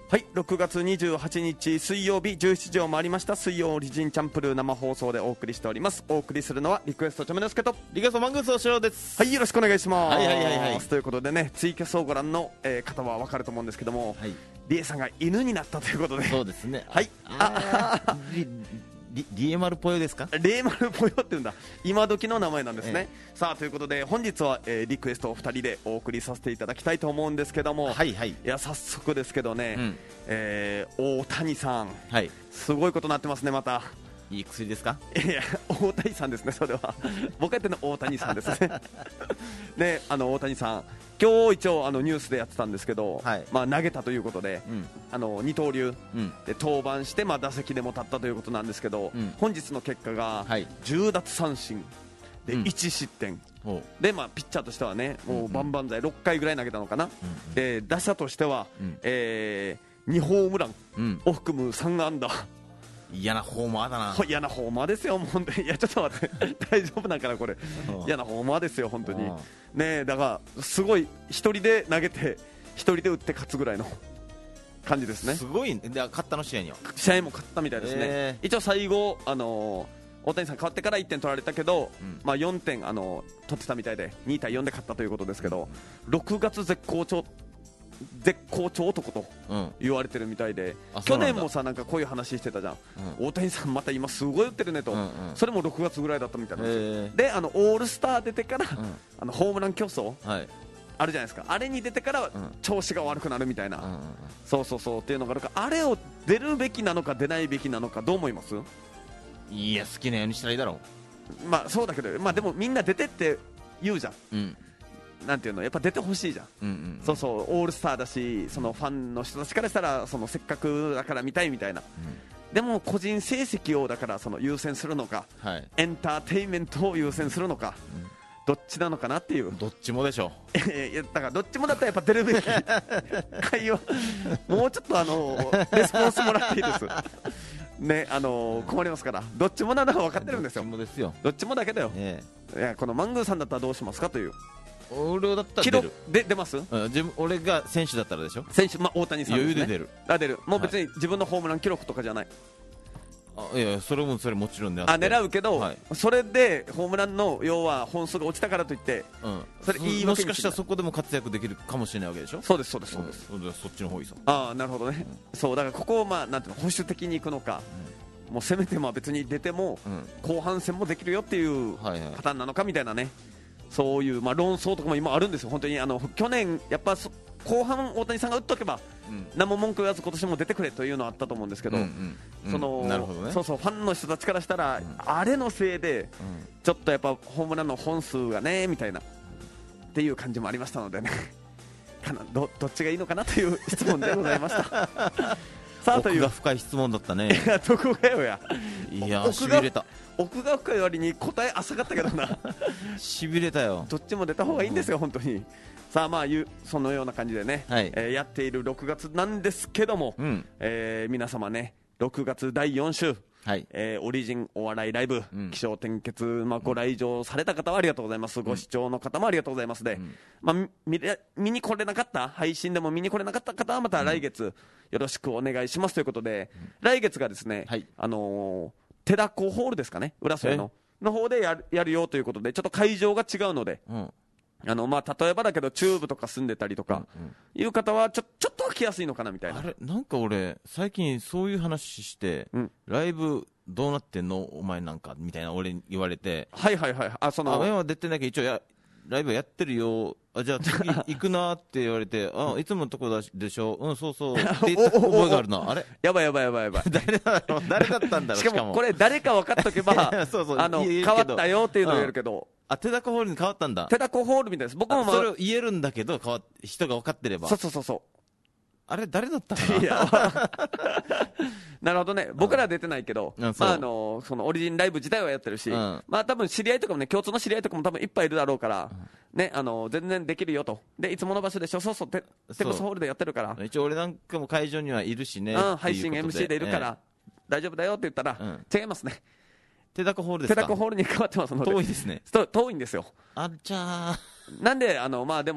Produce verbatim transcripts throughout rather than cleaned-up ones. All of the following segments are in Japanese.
はい、ろくがつにじゅうはちにち水曜日じゅうしちじを回りました。水曜オリジンチャンプルー生放送でお送りしております。お送りするのはリクエストチョメノスケとリクエストマングースおしろです。 はい、よろしくお願いします。 はいはいはいはい。 ということでね、ツイキャスをご覧の、えー、方は分かると思うんですけども、はい、リエさんが犬になったということで。 そうですね。 はい。ああリリエマルポヨですか。 リエマルポヨって言うんだ。今時の名前なんですね、ええ、さあということで本日は、えー、リクエストをふたりでお送りさせていただきたいと思うんですけども、 はいはい、いや早速ですけどね、うん、えー、大谷さん、 はい、 すごいことになってますね。またいい薬ですか。 いや大谷さんですね、それは僕が言ってるのは大谷さんですねね、あの大谷さん今日一応あのニュースでやってたんですけど、はい、まあ、投げたということで、うん、あの二刀流で登板して、まあ、打席でも立ったということなんですけど、うん、本日の結果がじゅうだつさんしんでいちしってん、うん、で、まあ、ピッチャーとしてはねもう万々歳ろっかいぐらい投げたのかな、うんうん、で打者としては、うん、えー、にホームランを含むさんあんだ、 嫌なホーマーだな。 嫌なホーマーですよ、もういやちょっと待って大丈夫なんかなこれ嫌なホーマーですよ本当にね。だからすごい一人で投げて一人で打って勝つぐらいの感じですね。 すごい、で勝ったの試合には試合も勝ったみたいですね、えー、一応最後、あのー、大谷さん変わってからいってん取られたけど、うん、まあ、よんてん、あのー、取ってたみたいでにたいよんで勝ったということですけど、ろくがつ絶好調絶好調男と言われてるみたいで、うん、去年もさなんかこういう話してたじゃん、うん、大谷さんまた今すごい打ってるねと、うんうん、それもろくがつぐらいだったみたいなんですよ。であのオールスター出てから、うん、あのホームラン競争、はい、あるじゃないですか、あれに出てから調子が悪くなるみたいな、うんうんうん、そうそうそうっていうのがあるから、あれを出るべきなのか出ないべきなのかどう思います？ いや好きなようにしたらいいだろう。まあそうだけど、まあ、でもみんな出てって言うじゃん、うん、なんていうのやっぱ出てほしいじゃん、うんうんうん、そうそうオールスターだし、そのファンの人たちからしたらそのせっかくだから見たいみたいな、うん、でも個人成績をだからその優先するのか、はい、エンターテインメントを優先するのか、うん、どっちなのかなっていう。 どっちもでしょいやだからどっちもだったらやっぱ出るべき会話もうちょっとあのレスポンスもらっていいですね、あのー、困りますから。どっちもなのは分かってるんですよ。 どっちもですよ。 どっちもだけだよ、ええ、いやこのマングーさんだったらどうしますかという。 俺だったら出る。 で出ます、うん、 自分俺が選手だったらでしょ。 選手、まあ、大谷さんですね。 余裕で出る。 あ出る。もう別に自分のホームラン記録とかじゃない、 あいやそれもそれもちろん狙ってあ狙うけど、はい、それでホームランの要は本数が落ちたからといって、うん、それいいわけもしかしたらそこでも活躍できるかもしれないわけでしょ。 そうですそうですそうです、 うん、そっちの方がいいさ。 あなるほどね、うん、そうだからここをまあなんていうの保守的にいくのか、うん、もうせめてまあ別に出ても、うん、後半戦もできるよっていうパターンなのかみたいなね、そういうまあ論争とかも今あるんですよ本当に。あの去年やっぱ後半大谷さんが打っとけば、うん、何も文句言わず今年も出てくれというのはあったと思うんですけど、うんうん、その、なるほどね、そうそうファンの人たちからしたら、うん、あれのせいで、うん、ちょっとやっぱホームランの本数がねみたいな、うん、っていう感じもありましたのでねかな ど, どっちがいいのかなという質問でございましたさあという奥が深い質問だったね。 いやどこがよや。 いやしびれた。 奥が深い割に答え浅かったけどなしびれたよ。 どっちも出た方がいいんですよ、うん、本当に。さあまあそのような感じでね、はい、えー、やっているろくがつなんですけども、うん、えー、皆様ねろくがつだいよん週、はい、えー、オリジンお笑いライブ、うん、起承転結、まあ、ご来場された方はありがとうございます、うん、ご視聴の方もありがとうございますで、うん、まあ、見, 見に来れなかった配信でも見に来れなかった方はまた来月よろしくお願いしますということで、うん、来月がですね、はい、あのー、手田湖ホールですかね、浦添のの方でや る, やるよということで、ちょっと会場が違うので、うん、あのまあ、例えばだけど中部とか住んでたりとかいう方はち ょ, ちょっとは来やすいのかなみたいな。 あれなんか俺最近そういう話して、うん、ライブどうなってんのお前なんかみたいな俺に言われて、 はいはいはい、あその雨は出てなきゃ一応やライブやってるよ、あじゃあ次行くなって言われてあいつものとこだでしょ、うんそうそうって言った覚えがあるな。あれやばいやばいやばいやばい誰だろう誰だったんだろう。 しかもこれ誰か分かっとけばそうそうあの変わったよっていうのを言えるけど、うん、 あ手だこホールに変わったんだ。 手だこホールみたいです。僕も、まあ、 それを言えるんだけど変わ人が分かってれば。 そうそうそうそう、 あれ誰だったかな。いやなるほどね、僕らは出てないけど、うんまあ、あのそのオリジンライブ自体はやってるし、うん、まあ多分知り合いとかもね共通の知り合いとかも多分いっぱいいるだろうから、うん、ねあの全然できるよと。でいつもの場所でしょ、そうそうテテブスホールでやってるから、 一応俺なんかも会場にはいるしね、 うん、配信 エムシー でいるから、ええ、大丈夫だよって言ったら、うん、違いますね、 手だこホールですか。 手だこホールに変わってますので遠いですね。 遠いんですよ。 あっちゃーなんであのまあでも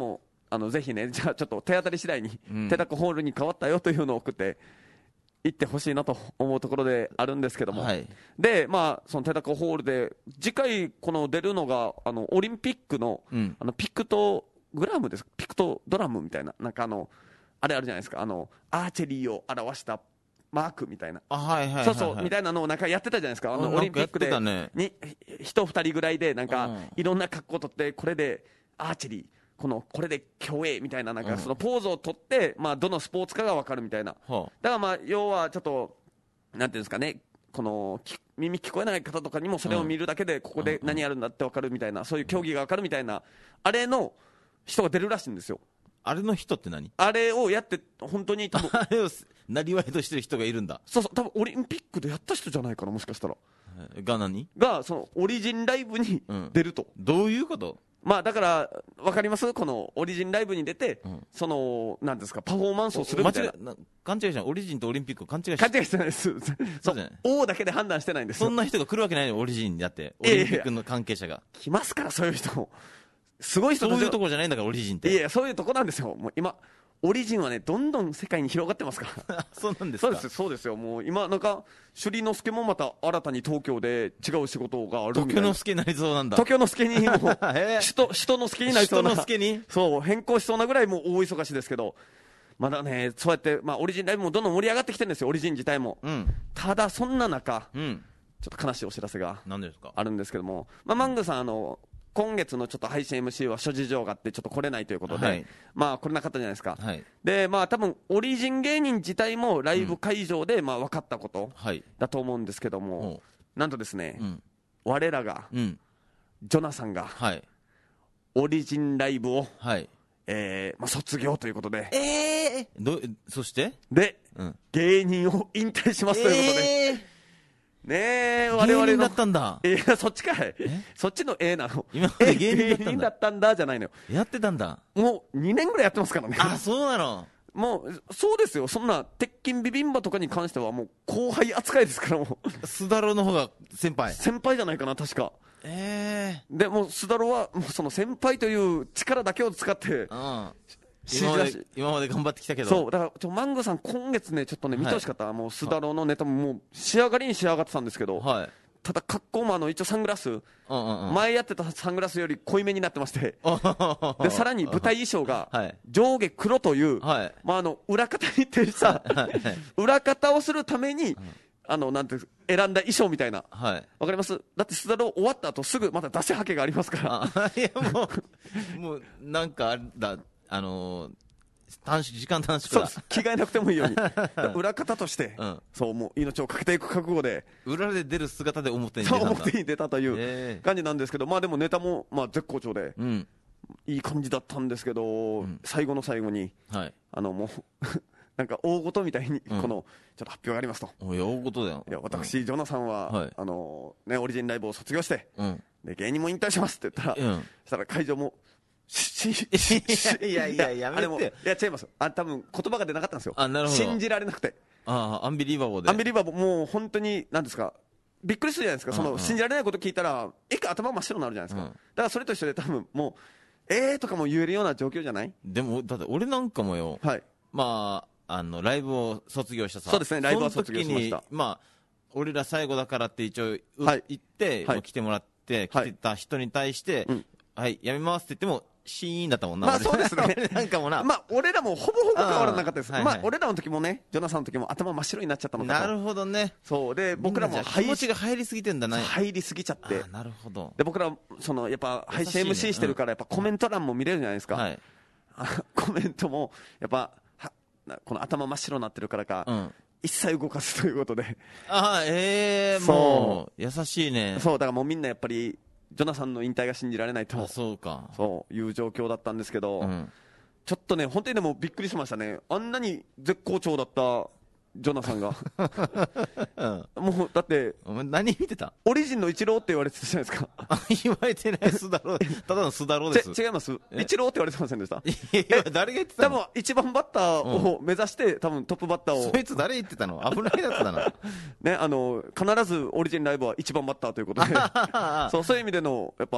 あのぜひね、じゃあちょっと手当たり次第に、うん、手だこホールに変わったよというのを送って行ってほしいなと思うところであるんですけども、はい、で、まあ、その手だこホールで次回この出るのがあのオリンピック の,、うん、あのピクトグラムですピクトドラムみたいな、なんかあのあれあるじゃないですか、あのアーチェリーを表したマークみたいな、 あ、はいはいはいはい、 そうそうみたいなのをなんかやってたじゃないですか、あのオリンピックで、 ね、 に人ふたりぐらいでなんかいろんな格好を取って、これでアーチェリー、このこれで競泳みたいな、なんかそのポーズを取って、まあ、どのスポーツかが分かるみたいな、だからまあ要はちょっとなんていうんですかね、この耳聞こえない方とかにもそれを見るだけでここで何やるんだって分かるみたいな、そういう競技が分かるみたいな、あれの人が出るらしいんですよ。 あれの人って何？ あれをやって本当に多分あれをなりわいとしてる人がいるんだ。 そうそう、多分オリンピックでやった人じゃないかな、もしかしたら。 が何？ がそのオリジンライブに出ると、 うん、どういうこと？ まあだから分かります？このオリジンライブに出て、うん、そのなんですかパフォーマンスをするみたいな。 間違い勘違いじゃん。オリジンとオリンピック勘違いして勘違いしてないです。そう、O だけで判断してないんですよ。 そんな人が来るわけないの、オリジンにだってオリンピックの関係者が、いやいや来ますから、そういう人もすごい人たち。 そういうところじゃないんだからオリジンって。 いやいや、そういうとこなんですよ。もう今オリジンはね、どんどん世界に広がってますからそうなんですか。 そうです、そうですよ。もう今なんか朱里之助もまた新たに東京で違う仕事があるみたいな。 東京之助になりそうなんだ。 東京之助にもう人人之助になりそうな、 人之助にそう変更しそうなぐらいもう大忙しですけど、まだねそうやって、まあ、オリジンライブもどんどん盛り上がってきてるんですよ、オリジン自体も、うん、ただそんな中、うん、ちょっと悲しいお知らせがあるんですけども、まあ、マングさん、あの今月のちょっと配信 エムシー は諸事情があってちょっと来れないということで、はい、まあ来れなかったじゃないですか、はい、でまあ多分オリジン芸人自体もライブ会場でまあ分かったことだと思うんですけども、はい、なんとですね、うん、我らが、うん、ジョナサンが、はい、オリジンライブを、はいえーまあ、卒業ということで、 えー、どそしてで、うん、芸人を引退しますということで、えーねえ、我々の芸人だったんだ。 いや、そっちかい。そっちの A なの。 今まで芸人だったんだ。 芸人だったんだじゃないのよ。 やってたんだ。 もうにねんぐらいやってますからね。 あ、そうなの。 もうそうですよ。そんな鉄筋ビビンバとかに関してはもう後輩扱いですから。もうスダロの方が先輩先輩じゃないかな、確か。 ええー、でもスダロはもうその先輩という力だけを使って、うん今まで今まで頑張ってきたけど、 そうだからちょマンゴーさん今月ねちょっとね見てほしかった、はい、もうスダロのネタももう仕上がりに仕上がってたんですけど、はい、ただ格好もあの一応サングラス、うんうんうん、前やってたサングラスより濃いめになってましてでさらに舞台衣装が上下黒という、はい、まあ、あの裏方に徹した裏方をするために、あのなんて選んだ衣装みたいな、はい、わかります？だってスダロ終わった後すぐまた出しはけがありますからいやもうもうなんかあれだ、あのー、短縮時間短縮だ。 そう着替えなくてもいいように裏方として、うん、そうもう命をかけていく覚悟で裏で出る姿で表に出たんだ。 そう表に出たという感じなんですけど、まあでもネタもまあ絶好調で、うん、いい感じだったんですけど、うん、最後の最後に、はい、あのもうなんか大事みたいにこの、うん、ちょっと発表がありますと。 いや大事だよ。 いや私、うん、ジョナさんは、はい、あのね、オリジンライブを卒業して、うん、で芸人も引退しますって言ったら、うん、したら会場もいやいやいや、やめて。あれもいや違います。あ多分言葉が出なかったんですよ。 あなるほど。 信じられなくて。 あアンビリーバボーで。 アンビリーバボーもう本当に何ですか。びっくりするじゃないですか。その信じられないこと聞いたら一回頭真っ白になるじゃないですか。うん、だからそれと一緒で多分もうえーとかも言えるような状況じゃない？ でもだって俺なんかもよ。はい。まああのライブを卒業したさ。 そうですね。ライブは卒業しました。 まあ俺ら最後だからって一応言って、はい、来てもらって来てた人に対して、はい、はい、やめますって言っても。シーンだったもんな。 まあそうですね。 なんかもな。 まあ俺らもほぼほぼ変わらなかったです。はいはい、まあ俺らの時もね、ジョナサンの時も頭真っ白になっちゃったのかと。 なるほどね。 そうで僕らも気持ちが入りすぎてんだね。 入りすぎちゃって。 なるほど。 で僕らそのやっぱ配信 エムシー してるからやっぱコメント欄も見れるじゃないですか。はい、コメントもやっぱこの頭真っ白になってるからか。うん、一切動かすということで。 ああええー、もう優しいね。 そうだからもうみんなやっぱり。ジョナサンの引退が信じられないとそうかそういう状況だったんですけど、うん、ちょっとね本当にでもびっくりしましたね。あんなに絶好調だったジョナサンが、うん、もうだってお前何見てた？ オリジンのイチローって言われてたじゃないですか。 言われてないスダロただのスダロです。 違います。イチローって言われてませんでした？ いや誰が言ってたの？ 多分一番バッターを目指して、うん、多分トップバッターをそいつ誰言ってたの？危ないやつだなね、 あの必ずオリジンライブは一番バッターということでそうそういう意味でのやっぱ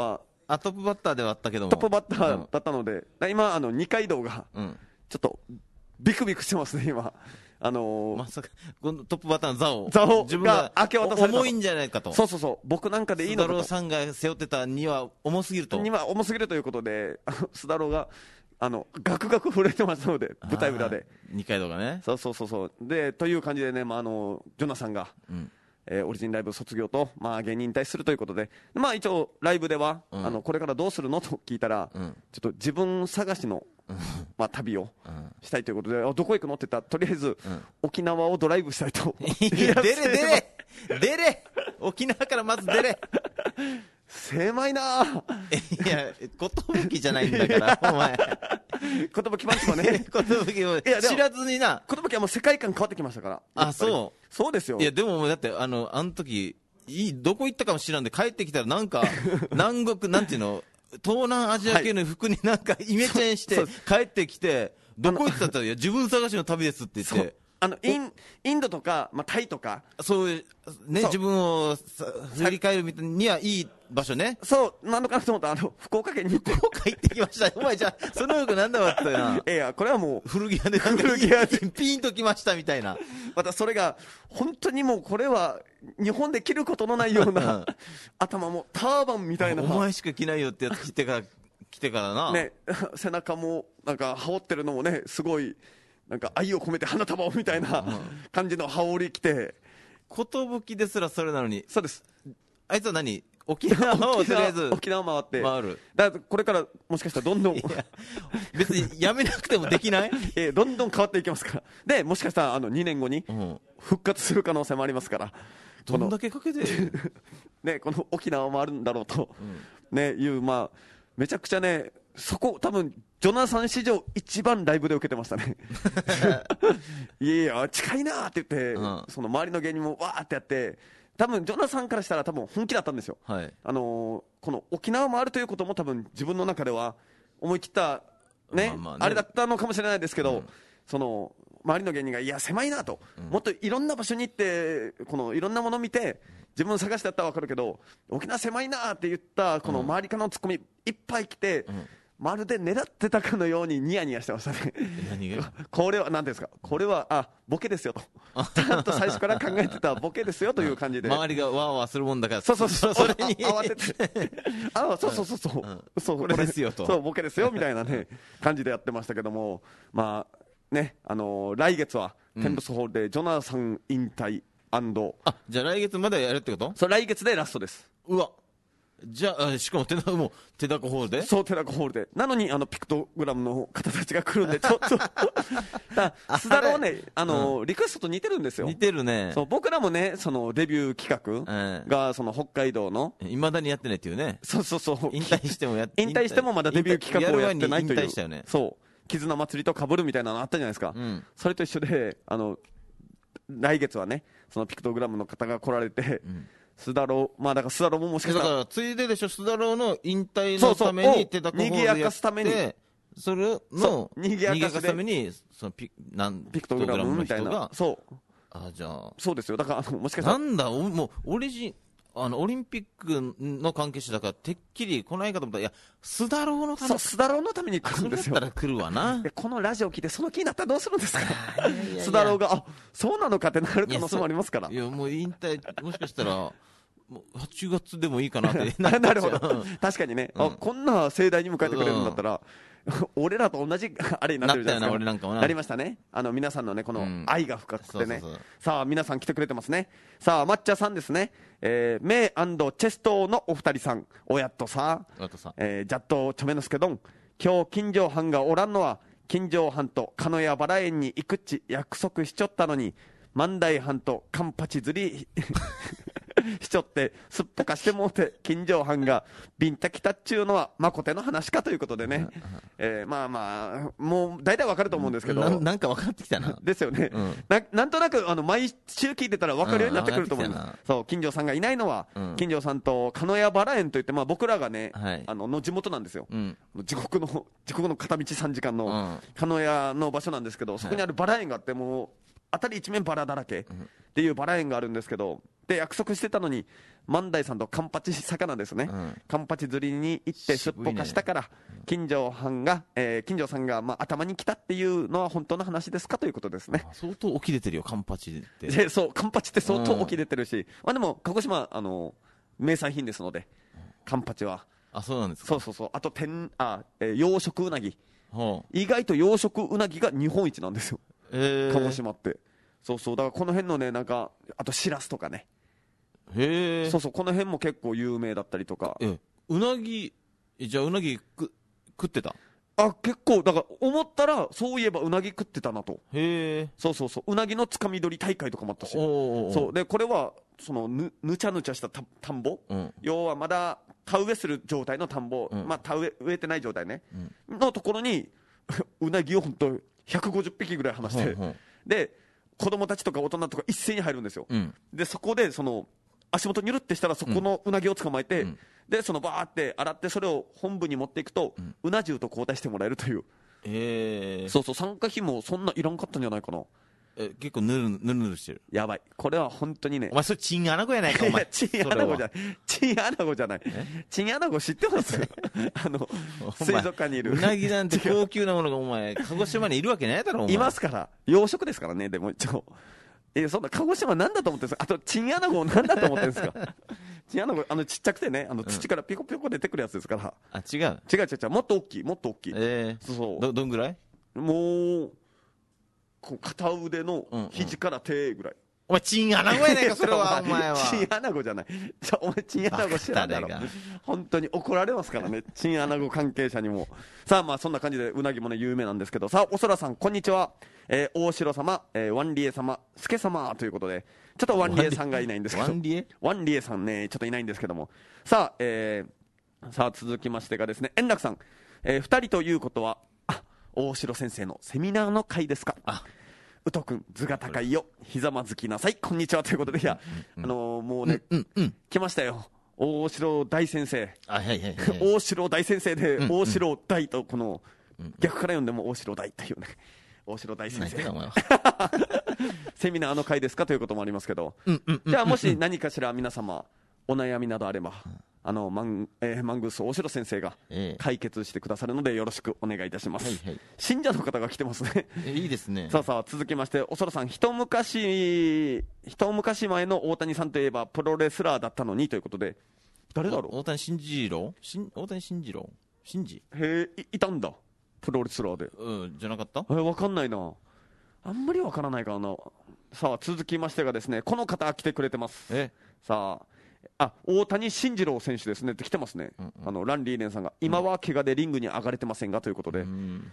あトップバッターではあったけどもトップバッターだったので、うん、今あの二階堂がちょっとビクビクしてますね今。あのー、 まさかこのトップバッターの座を座を自分が明け渡された重いんじゃないかと。 そうそうそう、僕なんかでいいのかと。 須田郎さんが背負ってたには重すぎるとには重すぎるということで、須田郎があのガクガク震えてますので、舞台裏で二階堂がね。 そうそうそうそうでという感じでね、まあ、あのジョナさんが、うんえー、オリジンライブ卒業と、まあ、芸人引退するということで、まあ、一応ライブでは、うん、あのこれからどうするのと聞いたら、うん、ちょっと自分探しの、うんまあ、旅をしたいということで、うん、どこ行くのって言ったらとりあえず、うん、沖縄をドライブしたいといや出れ出れ出れ沖縄からまず出れ狭いなぁいや寿じゃないんだからお前寿マンチもね寿も知らずにな寿はもう世界観変わってきましたから。 あそうそうですよ。 いやでもだってあのあの時いいどこ行ったかも知らんで帰ってきたらなんか南国なんていうの東南アジア系の服になんかイメチェンして帰ってきて、どこ行ってたらいや自分探しの旅ですって言ってあのインインドとか、まあ、タイとかそういうね自分を振り返るみたいにはいい場所ね。 そうなのかなと思ったらあの福岡県に行って福岡行ってきましたお前じゃあその服なんだわってな。 いやこれはもう古着屋で古着屋でピンときましたみたいな。 またそれが本当にもうこれは日本で着ることのないような頭もターバンみたいなお前しか着ないよってやつ着てから着てからな、 ね、背中もなんか羽織ってるのもねすごいなんか愛を込めて花束をみたいな感じの羽織着て、 寿ですらそれなのに。 そうです。 あいつは何沖縄をとりあえず沖縄回って回る。 だからこれからもしかしたらどんどん別にやめなくてもできないえー、どんどん変わっていきますから。でもしかしたらあのにねんごに復活する可能性もありますから、 うん、どんだけかけてね、この沖縄を回るんだろうと、うん、ね、いう、まあ、めちゃくちゃねそこ多分ジョナサン史上一番ライブで受けてましたねいやいや近いなって言って、うん、その周りの芸人もわーってやって多分ジョナサンからしたら多分本気だったんですよ、はい、あのー、この沖縄回るということも多分自分の中では思い切ったね、まあまあね、あれだったのかもしれないですけど、うん、その周りの芸人がいや狭いなと、うん、もっといろんな場所に行ってこのいろんなものを見て自分を探してやったら分かるけど沖縄狭いなって言ったこの周りからのツッコミいっぱい来て、うん、まるで狙ってたかのようにニヤニヤしてましたね何がこれは何ですかこれはあボケですよとちゃんと最初から考えてたボケですよという感じで周りがわーわーするもんだからそうそうそうそれに慌ててあそうそうそうそう、うん、そうこれですよとそうボケですよみたいなね感じでやってましたけどもまあねあのー、来月はテンブスホールでジョナサン引退&、うん、 あじゃあ来月までやるってこと？ そう来月でラストです。 うわじゃあしかも手だもう手だこホールでそう手だこホールでなのにあのピクトグラムの方たちが来るんでちょっと須田郎ねあの、うん、リクエストと似てるんですよ。 似てるね。 そう僕らもねそのデビュー企画がその北海道のいまだにやってないっていうね。 そうそうそう引退してもや引退してもまだデビュー企画をやってないという引退したよね。 そう絆祭りと被るみたいなのあったじゃないですか、うん、それと一緒であの来月はねそのピクトグラムの方が来られて、うん須田郎まあだから須田郎ももしかしたらだからついででしょ須田郎の引退のために手だこホールでやって賑やかすためにそれの賑やかすためにそのピなんピクトグラムみたいなそうあじゃあそうですよだからあのもしかしたらなんだおもうオリジあのオリンピックの関係者だからてっきり来ないかと思ったらいや須田郎のためそう須田郎のために来るんですよ。 それだったら来るわなこのラジオ聞いてその気になったらどうするんですか須田郎があそうなのかってなる可能性もありますからいやもう引退もしかしたらもうはちがつでもいいかなってなるほど確かにね、うん、あこんな盛大に迎えてくれるんだったら、うん、俺らと同じあれになってるじゃないですか。なったよな俺なんかもななりましたねあの皆さんのねこの愛が深くてね、うん、そうそうそうさあ皆さん来てくれてますね。さあ抹茶さんですね、えー、メイ&チェストのお二人さんおやっとさ、えー、ジャットチョメノスケドン今日金城藩がおらんのは金城藩と鹿屋バラ園に行くっち約束しちょったのに万代藩とカンパチ釣りしちょってすっぽかしてもうて金城藩がビンタきたっちゅうのはまこての話かということでね、えー、まあまあもう大体わかると思うんですけどな, なんか分かってきたなですよね、うん、な, なんとなくあの毎週聞いてたら分かるようになってくると思います、うん、そう金城さんがいないのは、うん、金城さんと鹿屋バラ園といって、まあ、僕らがね、はい、あのの地元なんですよ、うん、地獄の地獄の片道さんじかんの鹿屋の場所なんですけど、そこにあるバラ園があってもう辺り一面バラだらけっていうバラ園があるんですけど、 って約束してたのに、万代さんとカンパチ魚ですね、うん、カンパチ釣りに行ってすっぽかしたから、ね、金城さんが、えー、金城さんが、まあ、頭に来たっていうのは本当の話ですかということですね。 相当起き出てるよ、カンパチって。 そうカンパチって相当起き出てるし、うん、まあ、でも鹿児島あの名産品ですので、カンパチは。 あ、そうなんですか。 そうそうそう。あと天あ、えー、養殖うなぎ、はあ、意外と養殖うなぎが日本一なんですよ、えー、鹿児島って。そうそう、だからこの辺のね、なんかあとしらすとかね、へえ、そうそう、この辺も結構有名だったりとか。 えうなぎ、じゃあうなぎく食ってた？ あ、結構だから思ったらそういえばうなぎ食ってたなと。へえ、そうそうそう、うなぎのつかみ取り大会とかもあったし。おお、そうで、これはその ぬ, ぬちゃぬちゃした 田, 田んぼ、うん、要はまだ田植えする状態の田んぼ、うん、まあ田植え植えてない状態ね、うん、のところにうなぎを本当ひゃくごじゅっぴきぐらい離して、うんうん、で子供たちとか大人とか一斉に入るんですよ、うん、でそこでその足元にゅるってしたらそこのうなぎを捕まえて、うん、でそのバーって洗ってそれを本部に持っていくと、うん、うな重と交代してもらえるという、えー、そうそう、参加費もそんないらんかったんじゃないかな。 え結構ぬるぬるぬるしてる。 やばい、これは本当にね。 お前それチンアナゴやないかお前。 チンアナゴじゃない、チンアナゴじゃない、チンアナゴ知ってますあの水族館にいるうなぎなんて高級なものがお前鹿児島にいるわけないだろお前。 いますから養殖ですからね。でも一応えそんな鹿児島なんだと思ってるんですか。あとチンアナゴなんだと思ってるんですかチンアナゴあのちっちゃくてね、あの土からピコピコ出てくるやつですから、うん、 あ違う違う違う違う、もっと大きいもっと大きい、えー、そうそう ど, どんぐらいもうこう片腕の肘から手ぐらい、うんうん、 お前チンアナゴやないかそれはお前は。 チンアナゴじゃない、じゃお前チンアナゴ知らんだろ、本当に怒られますからねチンアナゴ関係者にも。さあまあそんな感じでうなぎもね有名なんですけど、さあおそらさんこんにちは、えー、大城様、えー、ワンリエ様、スケ様ということで、ちょっとワンリエさんがいないんですけど、ワンリエワンリエさんねちょっといないんですけども、さあ、えー、さあ続きましてがですね、円楽さん、えー、ふたりということは大城先生のセミナーの会ですか。あ、宇都君図が高いよ、ひざまずきなさい、こんにちはということで、いや、うんうん、あのー、もうね、うんうん、来ましたよ大城大先生、あ、はいはいはい、大城大先生で、うんうん、大城大とこの、うん、逆から読んでも大城大っていうね、大城大先生セミナーの会ですかということもありますけど、うんうんうん、じゃあもし何かしら皆様お悩みなどあれば、うん、あのマン、えー、マングース大城先生が解決してくださるのでよろしくお願いいたします、はいはい、信者の方が来てますねえいいですね。 さあさあ続きまして、おそろさん、一昔一昔前の大谷さんといえばプロレスラーだったのにということで、誰だろう。 大谷慎次郎、大谷慎次郎慎次へえ、 い, いたんだプロレスラーで、 うん、じゃなかった。 え分かんないな、あんまり分からないからな。さあ続きましてがですね、この方来てくれてます。えさああ、大谷慎次郎選手ですねって来てますね、うんうん、あのランリーレンさんが今は怪我でリングに上がれてませんがということで、うん、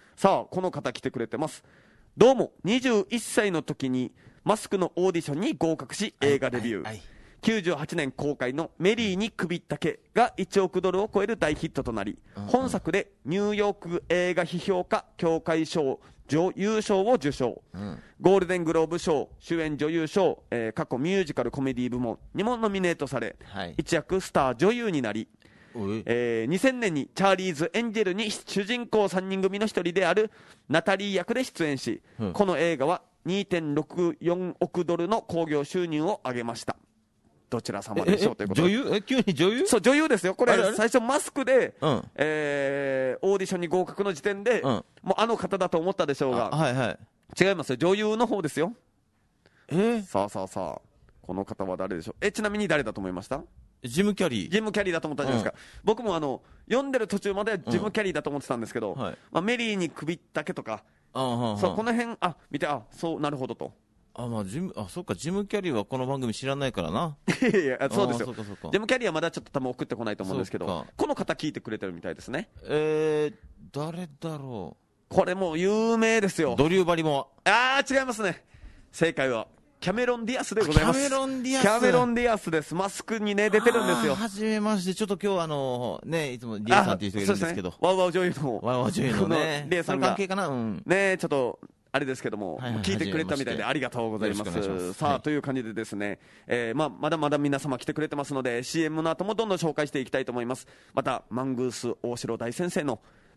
さあこの方来てくれてます。どうもにじゅういっさいの時にマスクのオーディションに合格し映画デビュー、はいはいはい、きゅうじゅうはちねん公開のメリーに首ったけがいちおくドルを超える大ヒットとなり、うんうん、本作でニューヨーク映画批評家協会賞優勝を受賞、うん、ゴールデングローブ賞主演女優賞、えー、過去ミュージカルコメディ部門にもノミネートされ、はい、一躍スター女優になり、えー、にせんねんにチャーリーズ・エンジェルに主人公さんにん組の一人であるナタリー役で出演し、うん、この映画は にてんろくよんおくドルの興行収入を上げました。どちら様でしょうということで。 女優え急に女優そう女優ですよこれ。あれあれ最初マスクで、うんえー、オーディションに合格の時点で、うん、もうあの方だと思ったでしょうが、はいはい、違いますよ、女優の方ですよ。えー、さあさあさあこの方は誰でしょう。えちなみに誰だと思いました。 ジムキャリー。 ジムキャリーだと思ったじゃないですか、うん、僕もあの読んでる途中までジムキャリーだと思ってたんですけど、うんはいまあ、メリーに首ったけとか、あそうこの辺あ見てあそうなるほどと。 あまあ、ジムあそっかジムキャリーはこの番組知らないからな。 いやいやそうですよ。ジムキャリーはまだちょっと多分送ってこないと思うんですけど、この方聞いてくれてるみたいですね。 えー、誰だろう。これもう有名ですよ。 ドリューバリも。 ああ違いますね。正解はキャメロン・ディアスでございます。 キャメロン・ディアス。 キャメロン・ディアスです。マスクにね出てるんですよ。 はじめまして。ちょっと今日あのねいつもディアさんっていう人がいるんですけど、ね、 ワウワウ女優のワウワウ女優のねディアさんが関係かな、うん、 ねちょっとあれですけども、はいはい、聞いてくれたみたいでありがとうございます。ますさあ、はい、という感じでですね、えーまあ、まだまだ皆様来てくれてますので シーエム の後もどんどん紹介していきたいと思います。またマングース大城大先生の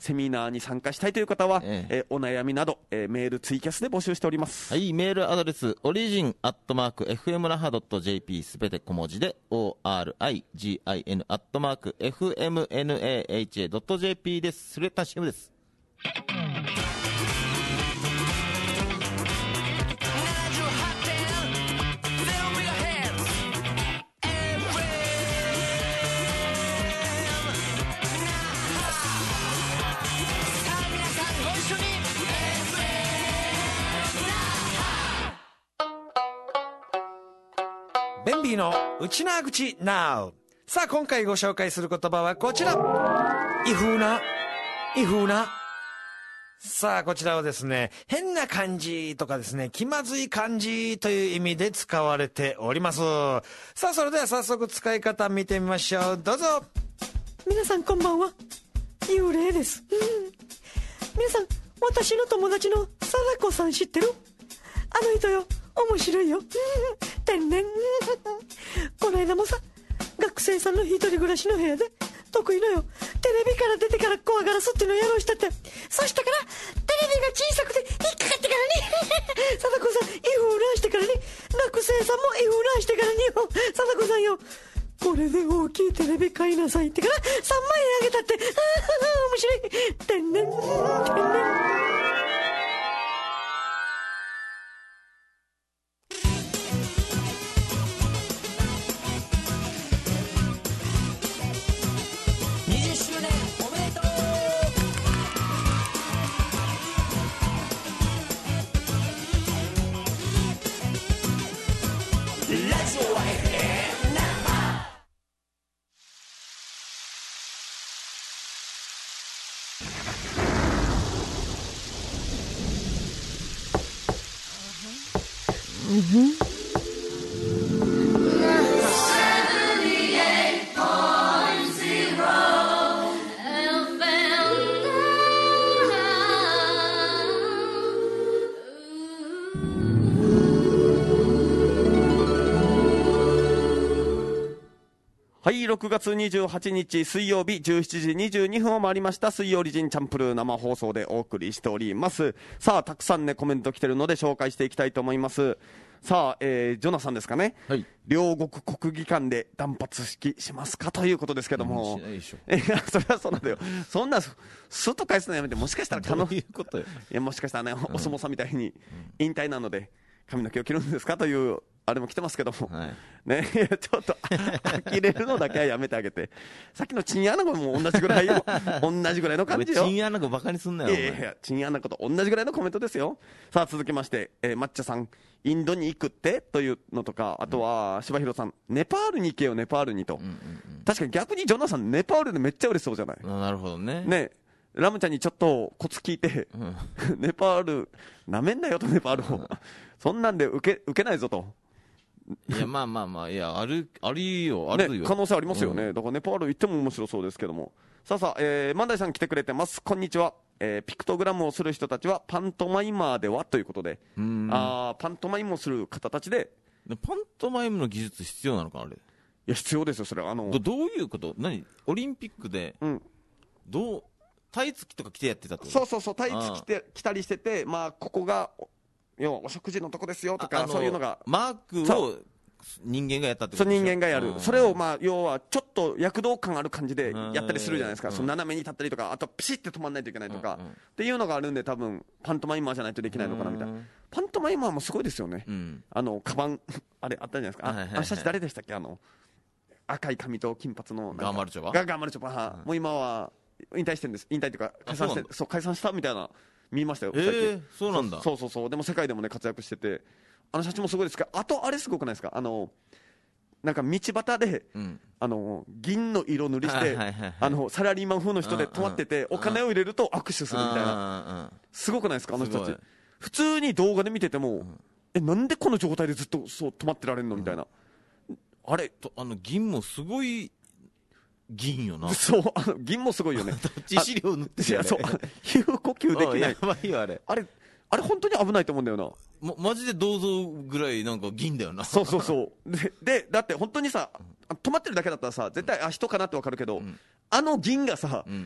セミナーに参加したいという方は、えええー、お悩みなど、えー、メールツイキャスで募集しております。 はい、メールアドレスオリジンアットマーク エフエム 那覇 ドット ジェーピー すべて小文字で オーアールアイジーアイエヌ アットマーク エフエムエヌエーエイチエー ドット ジェーピー です。それた シーエム です。 ベンビーのウチナー口 Now。 さあ今回ご紹介する言葉はこちら、異風な異風な。さあこちらはですね、変な感じとかですね、気まずい感じという意味で使われております。さあそれでは早速使い方見てみましょう。どうぞ。 皆さんこんばんは、幽霊です、うん、皆さん私の友達の貞子さん知ってる？あの人よ、面白いよ、天然。この間もさ、学生さんの一人暮らしの部屋で得意のよ、テレビから出てから怖がらすっていうのをやろうしたって、そしたからテレビが小さくて引っかかってからに貞子さんイフランしてからに、学生さんもイフランしてからによ、貞子さんよ、これで大きいテレビ買いなさいってからさんまんえんあげたって、面白い、天然天然。 はい、ろくがつにじゅうはちにち水曜日じゅうしちじにじゅうにふんを回りました。水曜リジンチャンプルー生放送でお送りしております。さあたくさんねコメント来てるので紹介していきたいと思います。さあ、えー、ジョナサンですかね、はい、両国国技館で断髪式しますかということですけども、 しないでしょ。 いやそれはそうなんだよ。そんなスッと返すのやめて、もしかしたら可能、 どういうことよ。 いやもしかしたらね、お相撲さんみたいに引退なので髪の毛を切るんですかというあれも来てますけども、はい、ね、ちょっと呆れるのだけはやめてあげて、さっきのチンアナゴも同じぐらいよ同じぐらいの感じよ。 チンアナゴバカにすんなよ。 いやいや、チンアナゴと同じぐらいのコメントですよ。さあ続きまして、えー、抹茶さん、インドに行くってというのとか、あとは柴弘さん、ネパールに行けよネパールにと、うんうんうん、確かに逆にジョナさんネパールでめっちゃ嬉しそうじゃない。 なるほどね。 ね、ラムちゃんにちょっとコツ聞いて、うん、ネパールなめんなよと、ネパールを、うん、そんなんで受け受けないぞと。 いやまあまあまあ、いやあるありよ、あるよ、 ね、可能性ありますよね、うん、だからネパール行っても面白そうですけども。さあさあ、えー、万代さん来てくれてます。こんにちは。えー、ピクトグラムをする人たちはパントマイマーではということで、うん、あパントマイムをする方たちで。 パントマイムの技術必要なのかあれ。いや必要ですよそれは。あのど, どういうこと、何オリンピックで、うん、どうタイツとか着てやってたってこと。 そうそうそう、タイツ着て着たりしてて、まあここが要はお食事のとこですよとか、そういうのがマークを人間がやったってことでしょ。 そう、人間がやる。それをまあ要はちょっと躍動感ある感じでやったりするじゃないですか。その斜めに立ったりとか、あとピシッて止まんないといけないとか、うんうん、っていうのがあるんで、多分パントマイマーじゃないとできないのかなみたいな。パントマイマーもすごいですよね、うん、あのカバンあれあったじゃないですか。あ、はいはいはい、あの人たち誰でしたっけ、あの赤い髪と金髪のガーマルチョバガーマルチョバ、は、うん、もう今は引退してるんです。引退というか解散して、そう解散したみたいな見ましたよ、 えー、そうなんだ。 そうそうそう。でも世界でもね活躍してて、あの写真もすごいですけど、あとあれすごくないですか、あのなんか道端で、うん、あの銀の色塗りして、あのサラリーマン風の人で止まってて、お金を入れると握手するみたいな、すごくないですかあの人たち。普通に動画で見てても、うん、えなんでこの状態でずっとそう止まってられるのみたいな、うん、あれとあの銀もすごい銀よな。 そう、あの銀もすごいよね。 致死量塗ってるやそう、皮膚呼吸できない。 やばいよあれ。 あれあれ本当に危ないと思うんだよな。 ま、マジで銅像ぐらいなんか銀だよな。 そうそうそうで。でだって本当にさ、止まってるだけだったらさ絶対あ人かなってわかるけど、うん、あの銀がさ、うん、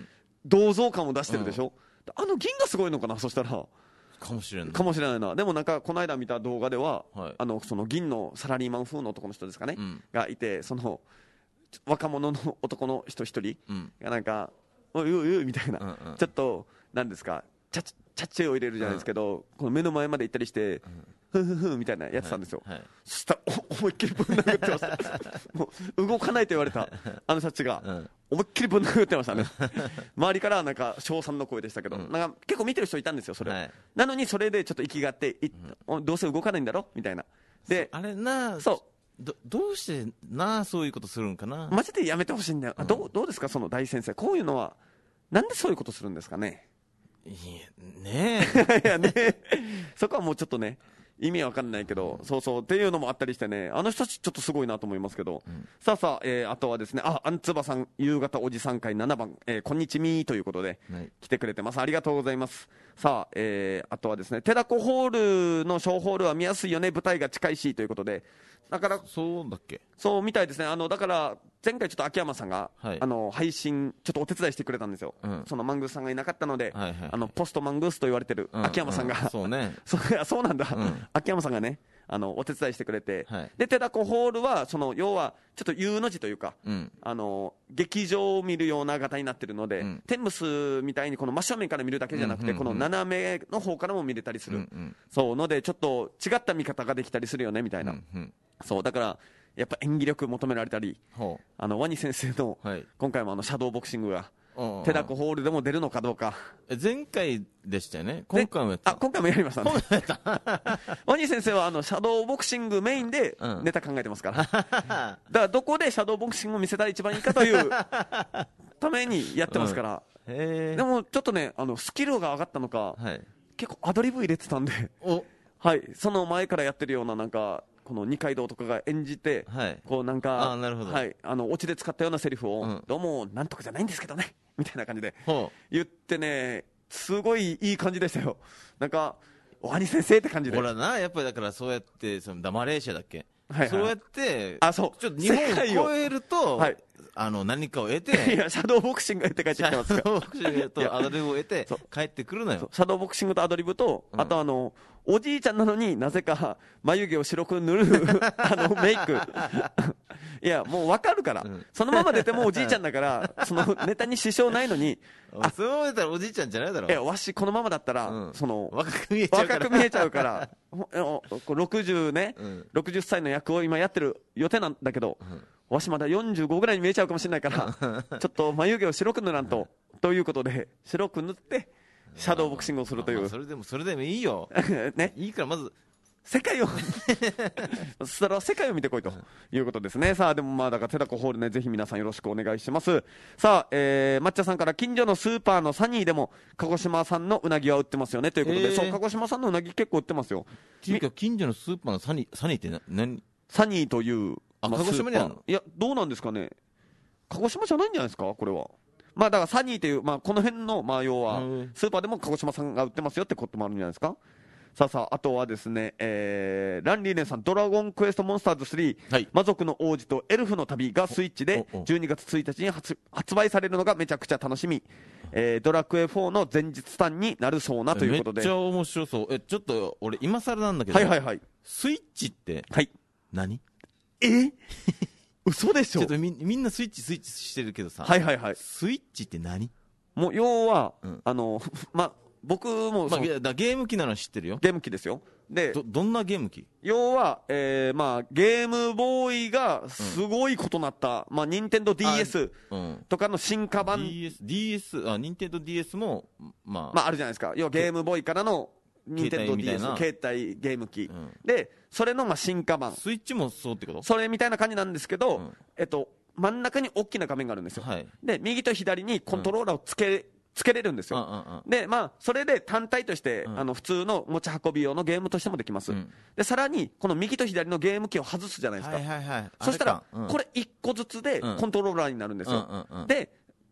銅像感を出してるでしょ、うん、あの銀がすごいのかな、そしたらかもしれないかもしれないな。でもなんかこの間見た動画では、はい、あのその銀のサラリーマン風の男の人ですかね、うん、がいて、その若者の男の人一人がなんか、うん、おいおいおいみたいな、うんうん、ちょっとなんですか、チャッチャッチェを入れるじゃないですけど、うん、この目の前まで行ったりして、うん、ふんふんふんみたいなやってたんですよ、はいはい、そしたら思いっきりぶん殴ってましたもう動かないと言われたあの人たちが、うん、思いっきりぶん殴ってましたね周りからはなんか称賛の声でしたけど、うん、なんか結構見てる人いたんですよそれ、はい、なのにそれでちょっと息があって、うん、どうせ動かないんだろみたいなで、 あれな、そうど, どうしてなそういうことするんかな、 マジでやめてほしいんだよ、うん、ど, うどうですかその大先生、こういうのはなんでそういうことするんですかね。 いやねえいやねそこはもうちょっとね意味わかんないけど、うん、そうそうっていうのもあったりしてね、あの人たちちょっとすごいなと思いますけど、うん、さあさあ、えー、あとはですね、あ、アンツバさん夕方おじさん会ななばん、えー、こんにちみーということで、はい、来てくれてます、ありがとうございます。さあ、えー、あとはですね、テダコホールの小ホールは見やすいよね、舞台が近いしということで、だからそうだっけ、 そうみたいですね。あのだから前回ちょっと秋山さんが、はい、あの配信ちょっとお手伝いしてくれたんですよ、うん、そのマングースさんがいなかったので、はいはいはい、あのポストマングースと言われてる秋山さんが、うんうん、 そうねそ, そうなんだ、うん、秋山さんがねあのお手伝いしてくれて、はい、でテダコホールはその要はちょっと U の字というか、うん、あの劇場を見るような型になってるので、うん、テンムスみたいにこの真正面から見るだけじゃなくて、うんうんうん、この斜めの方からも見れたりする、うんうん、そうのでちょっと違った見方ができたりするよねみたいな、うんうん、そうだからやっぱ演技力求められたり、あのワニ先生の、はい、今回もあのシャドーボクシングがテダコホールでも出るのかどうか。 前回でしたよね、今回もやった。 あ、今回もやりましたねワニ先生はあのシャドーボクシングメインでネタ考えてますから、うん、だからどこでシャドーボクシングを見せたら一番いいかというためにやってますから、うん、へでもちょっとねあのスキルが上がったのか、はい、結構アドリブ入れてたんでお、はい、その前からやってるようななんかこの二階堂とかが演じて、はい、こうなんかあなるほど、 はい、あのオチで使ったようなセリフを、うん、どうもなんとかじゃないんですけどねみたいな感じで言ってね、すごいいい感じでしたよ。なんかワニ先生って感じで。 ほらな、やっぱりだからそうやってそのダマレーシアだっけ、はいはい、そうやってあそうちょっと日本を超えると、はい、あの何かを得ていやシャドーボクシングを得て帰ってきてますから、シャドーボクシングとアドリブを得て帰ってくるのよ。 シャドーボクシングとアドリブと、うん、あとあのおじいちゃんなのになぜか眉毛を白く塗るあのメイクいやもう分かるから、うん、そのまま出てもおじいちゃんだからそのネタに支障ないのにあそのまま出たらおじいちゃんじゃないだろ。 いやわしこのままだったら、うん、その若く見えちゃうから若く見えちゃうからろくじゅうね、うん、ろくじゅっさいの役を今やってる予定なんだけど、うん、わしまだよんじゅうごぐらいに見えちゃうかもしれないからちょっと眉毛を白く塗らんとということで白く塗ってシャドーボクシングをするという、まあまあそれでもそれでもいいよね、いいからまず世界をそれは世界を見てこいということですね。さあでもまあだからテダコホールねぜひ皆さんよろしくお願いします。さあ、えー、抹茶さんから近所のスーパーのサニーでも鹿児島産のうなぎは売ってますよねということで、えー、そう鹿児島産のうなぎ結構売ってますよ。 っていうか近所のスーパーのサニーサニーって何？ サニーというあ、まあ、鹿児島にあるの？ いやどうなんですかね、鹿児島じゃないんじゃないですかこれは。まあだからサニーという、まあ、この辺のまあ要はスーパーでも鹿児島産が売ってますよってこともあるんじゃないですか。さあさあ、あとはですね、えー、ランリーネンさん、ドラゴンクエストモンスターズスリー、はい、魔族の王子とエルフの旅がスイッチでじゅうにがつついたちに 発, 発売されるのがめちゃくちゃ楽しみ、えー、ドラクエフォーの前日誕になるそうなということで。 めっちゃ面白そう。えちょっと俺今更なんだけど、 はいはいはい、 スイッチって何、はい、 え嘘でしょ。 ちょっと み, みんなスイッチスイッチしてるけどさ、 はいはいはい、 スイッチって何？ もう要は、うん、あのま僕もまあ、だゲーム機なの知ってるよ。 ゲーム機ですよ。でど, どんなゲーム機？ 要は、えーまあ、ゲームボーイがすごいことになった、うん、まあ、ニンテンドー ディーエス とかの進化版、 ディーエス、ディーエス、あ、ニンテンドー ディーエス も、まあ、 まあ、あるじゃないですか。要はゲームボーイからのニンテンドー ディーエス 携帯ゲーム機、うん、でそれのまあ進化版、 スイッチもそうってこと？ それみたいな感じなんですけど、うん、えっと、真ん中に大きな画面があるんですよ、はい、で右と左にコントローラーをつけ、うんつけれるんですよ、うんうんうん、でまあそれで単体として、うん、あの普通の持ち運び用のゲームとしてもできます、うん、でさらにこの右と左のゲーム機を外すじゃないですか、はいはいはい、そしたら、うん、これいっこずつでコントローラーになるんですよ、うんうんうん、で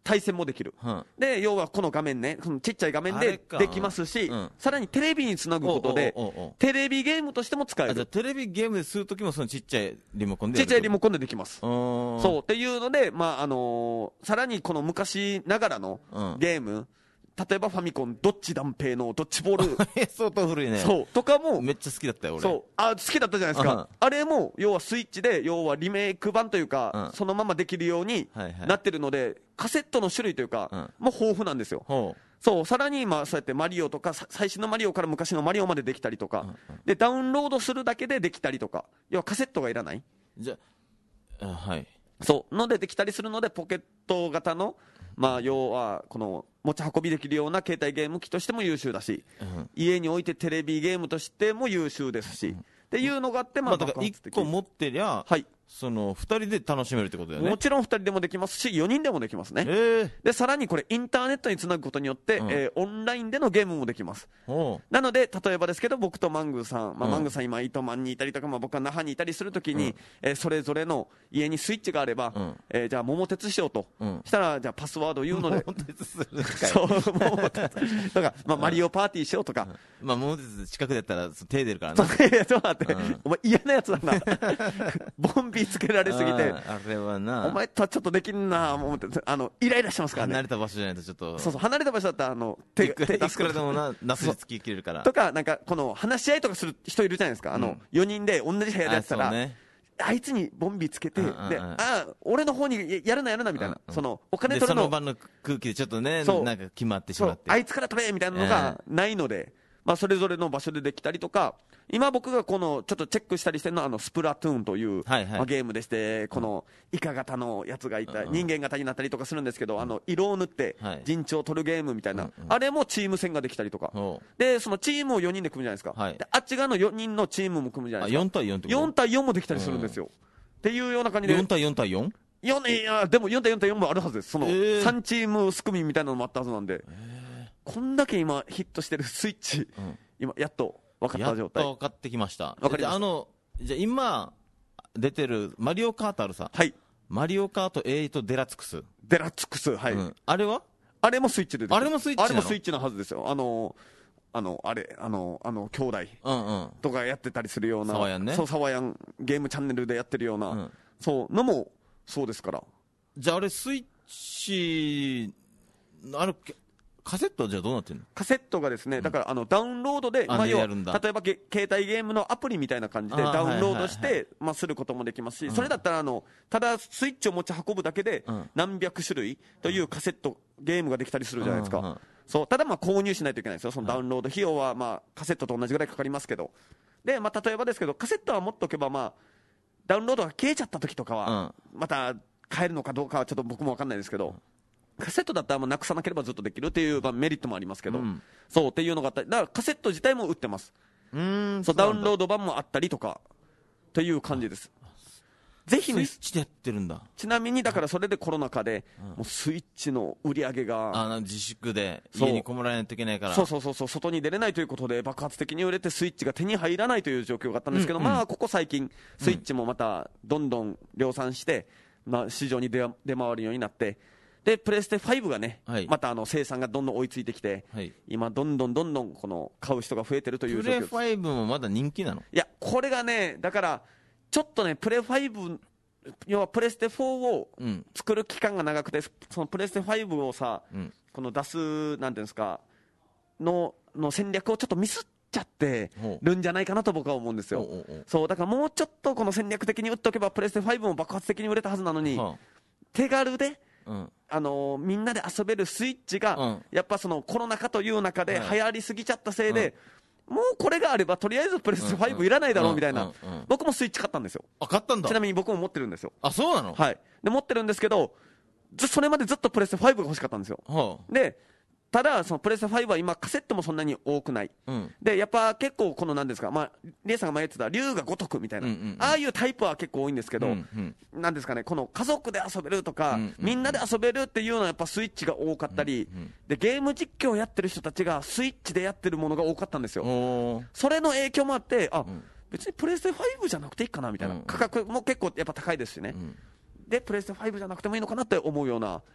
対戦もできる、うん、で要はこの画面ね、このちっちゃい画面でできますし、うん、さらにテレビにつなぐことで、おうおうおうおう、テレビゲームとしても使える。 じゃあテレビゲームでするときもそのちっちゃいリモコンでちっちゃいリモコンでできます。そうっていうので、まああのー、さらにこの昔ながらのゲーム、うん、例えばファミコンどっち断平のドッジボール相当古いね。 そうとかもめっちゃ好きだったよ俺。 そうあ好きだったじゃないですか。あれも要はスイッチで要はリメイク版というか、うん、そのままできるようになってるので、はいはい、カセットの種類というか、うん、もう豊富なんですよ。そうさらにまあそうやってマリオとか最新のマリオから昔のマリオまでできたりとか、うんうん、でダウンロードするだけでできたりとか、要はカセットがいらない。 じゃあはいそうのでできたりするので、ポケット型のまあ要はこの持ち運びできるような携帯ゲーム機としても優秀だし、うん、家に置いてテレビゲームとしても優秀ですし、うん、っていうのがあって、まあ、 まあ、だからいっこ持ってりゃ、はい、そのふたりで楽しめるってことだよね。 もちろんふたりでもできますしよにんでもできますね。でさらにこれインターネットにつなぐことによって、うん、えー、オンラインでのゲームもできます。なので例えばですけど、僕とマングーさん、まあ、マングーさん今糸満にいたりとか、まあ、僕は那覇にいたりするときに、うん、えー、それぞれの家にスイッチがあれば、うん、えー、じゃあ桃鉄しようと、うん、したらじゃあパスワードを言うので桃鉄するそう桃鉄とか、まあ、マリオパーティーしようとか、 うん、まあ、桃鉄近くでやったら手出るからな。 そうちょっと待って、うん、お前嫌なやつだなボンビーつけられすぎて、 あれはな、 お前とはちょっとできんな思って、あのイライラしてますからね。 離れた場所じゃないとちょっと。 そうそう、離れた場所だったらあの手手手いくらでもななすりつき切れるから。 とかなんかこの話し合いとかする人いるじゃないですか。あの、うん、よにんで同じ部屋でやってたら、あ、ね、あいつにボンビつけて、うんうんうん、で、あ俺の方にやるなやるなみたいな、うんうん、そのお金取るのその場の空気でちょっとね、なんか決まってしまって、 あいつから取れみたいなのがないので。えーまあ、それぞれの場所でできたりとか、今僕がこのちょっとチェックしたりしてるのはあのスプラトゥーンという、はいはい、まあ、ゲームでして、このイカ型のやつがいた、人間型になったりとかするんですけど、あの色を塗って陣地を取るゲームみたいな、あれもチーム戦ができたりとか、でそのチームをよにんで組むじゃないですか、はい、であっち側のよにんのチームも組むじゃないですか。 よん対よんってこと？ よん対よんもできたりするんですよ、っていうような感じで。 よん対よん対よん？ よん、いやでもよん対よん対よんもあるはずです。そのさんチームすくみみたいなのもあったはずなんで、こんだけ今ヒットしてるスイッチ、うん、今やっと分かった状態。 やっと分かってきました。 分かりました。 あのじゃあ今出てるマリオカートあるさ、 はい、 マリオカートエイトデラツクスデラツクス、はい、うん、 あれはあれもスイッチで出てる。 あれもスイッチなの？ あれもスイッチのはずですよ。あのあのあれあのあの兄弟とかやってたりするような、 サワヤンね、 そうサワヤンゲームチャンネルでやってるような、うん、そうのもそうですから。 じゃああれスイッチあるカセットはじゃあどうなってんの？ カセットがですね、だからあのダウンロードで、まあ、要は例えばゲ携帯ゲームのアプリみたいな感じでダウンロードして、はいはいはい、まあ、することもできますし、うん、それだったらあのただスイッチを持ち運ぶだけで何百種類というカセットゲームができたりするじゃないですか、うんうん、そうただまあ購入しないといけないですよ。そのダウンロード費用はまあカセットと同じぐらいかかりますけど、で、まあ、例えばですけどカセットは持っておけば、まあ、ダウンロードが消えちゃった時とかはまた買えるのかどうかはちょっと僕も分かんないですけど、カセットだったらもうなくさなければずっとできるっていう、まあ、メリットもありますけど、うん、そうっていうのがあったり、だからカセット自体も売ってます。うーん、そうダウンロード版もあったりとかという感じです。ぜひね、 スイッチでやってるんだ。 ちなみにだからそれでコロナ禍で、うん、もうスイッチの売り上げがあ自粛で家にこもらないといけないから、 そうそうそうそう、外に出れないということで爆発的に売れてスイッチが手に入らないという状況があったんですけど、うんうん、まあここ最近スイッチもまたどんどん量産して、まあ、市場に出出回るようになって、でプレステファイブがね、はい、またあの生産がどんどん追いついてきて、はい、今どんどんどんどんこの買う人が増えてるという状況です。 プレファイブもまだ人気なの？ いやこれがね、だからちょっとねプレファイブ、要はプレステフォーを作る期間が長くて、うん、そのプレステファイブをさ、うん、この出すなんていうんですかのの戦略をちょっとミスっちゃってるんじゃないかなと僕は思うんですよ。おうおうおう、そうだからもうちょっとこの戦略的に打っておけばプレステファイブも爆発的に売れたはずなのに、はあ、手軽で、うん、あのー、みんなで遊べるスイッチが、うん、やっぱそのコロナ禍という中で流行りすぎちゃったせいで、うん、もうこれがあればとりあえずプレステファイブいらないだろうみたいな、僕もスイッチ買ったんですよ。 あ、買ったんだ。 ちなみに僕も持ってるんですよ。 あ、そうなの？ はい。で持ってるんですけど、ずそれまでずっとプレステファイブが欲しかったんですよ。はあ、でただそのプレステファイブは今カセットもそんなに多くない、うん、でやっぱ結構このなんですか、まあ、リエさんが前言ってた龍が如くみたいな、うんうんうん、ああいうタイプは結構多いんですけど、うんうん、なんですかね、この家族で遊べるとか、うんうんうん、みんなで遊べるっていうのはやっぱスイッチが多かったり、うんうん、でゲーム実況をやってる人たちがスイッチでやってるものが多かったんですよ。それの影響もあってあ、うん、別にプレステファイブじゃなくていいかなみたいな、うん、価格も結構やっぱ高いですしね、うん、でプレステファイブじゃなくてもいいのかなって思うような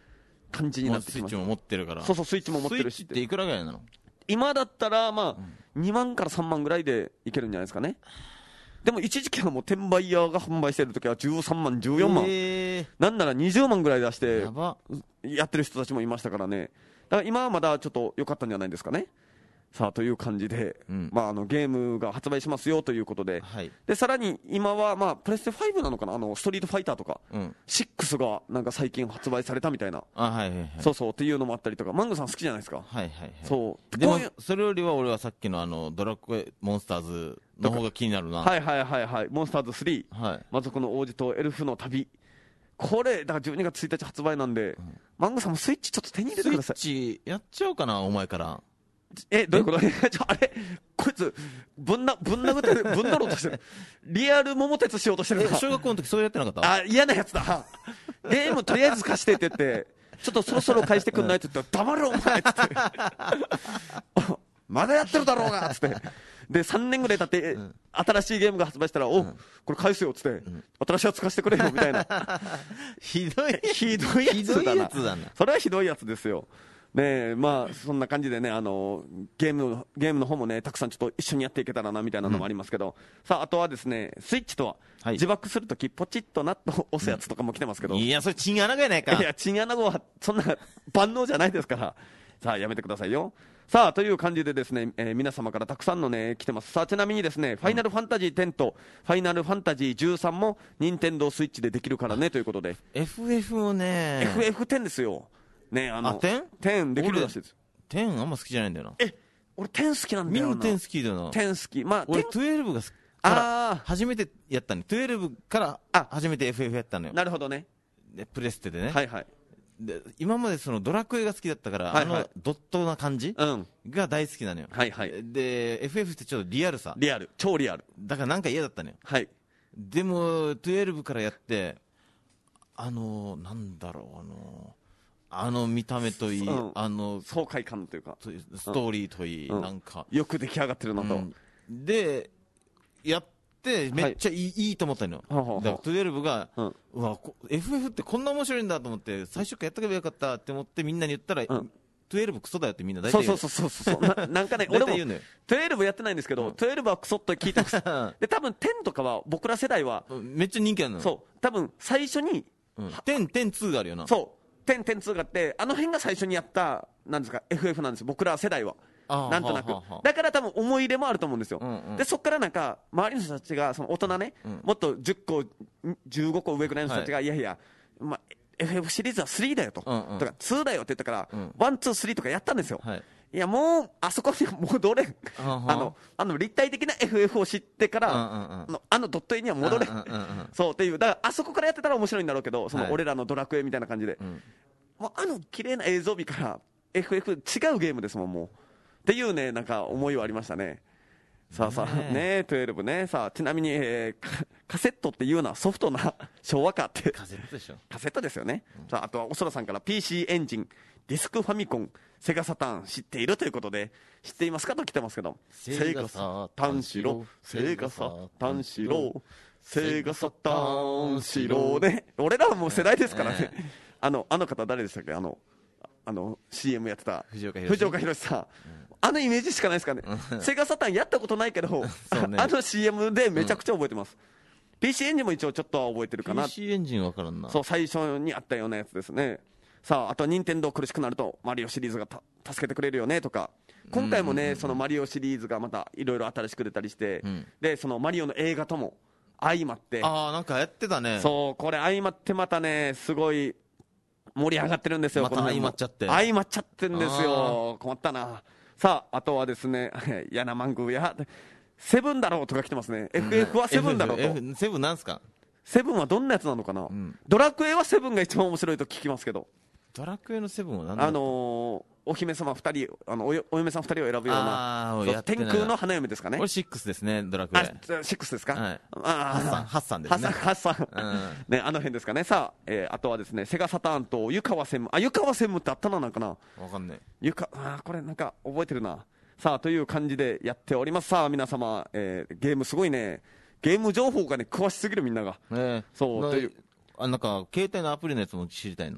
感じになってきました。 スイッチも持ってるから。 そうそう、スイッチも持ってるし。 スイッチっていくらぐらいなの？ 今だったら、まあ、うん、にまんからさんまんぐらいでいけるんじゃないですかね。でも一時期はもう転売屋が販売してるときはじゅうさんまん、じゅうよんまん、えー、なんならにじゅうまんぐらい出してやってる人たちもいましたからね。だから今はまだちょっと良かったんじゃないですかね。さあという感じで、うん、まあ、あのゲームが発売しますよということで、はい、でさらに今は、まあ、プレステファイブなのかな、あのストリートファイターとか、うん、シックスがなんか最近発売されたみたいな、 あ、はいはいはい、 そうそうっていうのもあったりとか、マンゴさん好きじゃないですか。 はいはいはい、 そうでもそれよりは俺はさっきのあのドラクエモンスターズの方が気になるな。 はいはいはいはい、モンスターズスリー、はい、魔族の王子とエルフの旅、これだからじゅうにがつついたち発売なんで、うん、マンゴさんもスイッチちょっと手に入れてください。 スイッチやっちゃおうかな、お前から。 え、どういうこと？あれこいつぶんなぶん殴ってる、ぶんだろうとしてる、リアル桃鉄しようとしてる。 小学校の時そうやってなかった？ あ、嫌なやつだ。ゲームとりあえず貸してって言ってちょっとそろそろ返してくんないって言ったら、黙れお前っつってまだやってるだろうがっつってでさんねんぐらい経って、うん、新しいゲームが発売したら、お、うん、これ返すよっつって、うん、新しいやつ貸してくれよみたいなひどいひどいやつだな。 つだな。 それはひどいやつですよね。まあそんな感じでね、あのゲームゲームの方もねたくさんちょっと一緒にやっていけたらなみたいなのもありますけど、うん、さああとはですね、スイッチとは、はい、自爆するときポチッとナット押すやつとかも来てますけど、うん、 いやそれチンアナゴやないか。 いやチンアナゴはそんな万能じゃないですから、さあやめてくださいよ。さあという感じでですね、えー、皆様からたくさんのね来てます。さあちなみにですね、ファイナルファンタジーテンとファイナルファンタジーじゅうさんも任天堂スイッチでできるからねということで、 エフエフ もねエフエフテン ですよね。あのあ テン？ テン できるらしいです。 テンあんま好きじゃないんだよな。 え、俺テン好きなんだよな。 みんなテン好きだよな。 テン好き。まあ俺じゅうにが好きから初めてやったね。じゅうにから初めて エフエフ やったのよ。 なるほどね。 でプレステでね。 はいはい。 で今までそのドラクエが好きだったから、はいはい、あのドットな感じ、うん、が大好きなのよ。 はいはい。 で エフエフ ってちょっとリアルさ。 リアル、超リアル。 だからなんか嫌だったのよ。 はい。 でもじゅうにからやってあのなんだろうあのあの見た目といい、うん、あの爽快感というかストーリーといい、うん、なんかよく出来上がってるなと、うん、 でやってめっちゃいい、はい、いいと思ったのよ。だからじゅうにが、うん、うわ エフエフ ってこんな面白いんだと思って最初からやっとけばよかったって思ってみんなに言ったら、うん、じゅうにクソだよってみんな大体言う。 そうそうそうそうな, なんかね俺もじゅうにやってないんですけど、うん、じゅうにはクソって聞いてますで多分じゅうとかは僕ら世代はめっちゃ人気あるのよ。 そう多分最初に、 うん、じゅう、じゅうにがあるよな。 そうじゅう、じゅうにがあって、あの辺が最初にやったなんですか エフエフ なんですよ、僕ら世代は。なんとなくだから多分思い入れもあると思うんですよ、うんうん、でそこからなんか周りの人たちがその大人ね、うん、もっとじゅっこじゅうごこ上ぐらいの人たちが、はい、いやいや、まあ、エフエフ シリーズはスリーだよと、うんうん、とかツーだよって言ったから、うん、ワン、ツー、スリーとかやったんですよ、はい、いやもうあそこには戻れんあのあの立体的な エフエフ を知ってから、うんうんうん、のあのドット絵には戻れん、うんうんうん、そうっていう、だからあそこからやってたら面白いんだろうけど、その俺らのドラクエみたいな感じで、はい、もうあの綺麗な映像美から エフエフ 違うゲームですもんもうっていうね、なんか思いはありましたね。さあさあね、じゅうにね、さあちなみに、えー、カセットっていうのはソフトな昭和かってカセットでしょ。 カセットですよね、うん、さああとはおそらさんから ピーシー エンジン、ディスクファミコン、セガサターン知っているということで、知っていますかと来てますけど、セガサターンしろ、セガサターンしろ、セガサターンしろね、俺らはもう世代ですからね、えー、あのあの方誰でしたっけ、あのあの シーエム やってた藤岡弘さん、うん、あのイメージしかないですかねセガサターンやったことないけど、ね、あの シーエム でめちゃくちゃ覚えてます、うん、ピーシー エンジンも一応ちょっとは覚えてるかな。 ピーシー エンジンわからんな。 そう最初にあったようなやつですね。さああとは任天堂苦しくなるとマリオシリーズがた助けてくれるよねとか、今回もね、うんうんうん、そのマリオシリーズがまたいろいろ新しく出たりして、うん、でそのマリオの映画とも相まって、 ああなんかやってたね。 そうこれ相まってまたねすごい盛り上がってるんですよ。 また相まっちゃって相まっちゃってるんですよ。困ったな。さああとはですねヤナマングーやセブンだろうとか来てますね、うん、エフエフ はセブンだろうと。 F F セブンなんすか。 セブンはどんなやつなのかな、うん、ドラクエはセブンが一番面白いと聞きますけど。 ドラクエのセブンは何だろう。あのーお姫様ふたり、あの お, お嫁さんふたりを選ぶような天空の花嫁ですかね。 これシックスですね、ドラクエ。 あ、シックスですか、はい、 あハッサンですね。 ハッサン、ハッサン、うん、ね、あの辺ですかね。さあ、えー、あとはですねセガサターンと湯川専務、あ湯川専務ってあったな、なんかな、 わかんない湯川、あこれなんか覚えてるな。さあという感じでやっております。さあ皆様、えー、ゲームすごいね、ゲーム情報がね詳しすぎるみんなが、 ね、 そうという、 あなんか携帯のアプリのやつも知りたいな。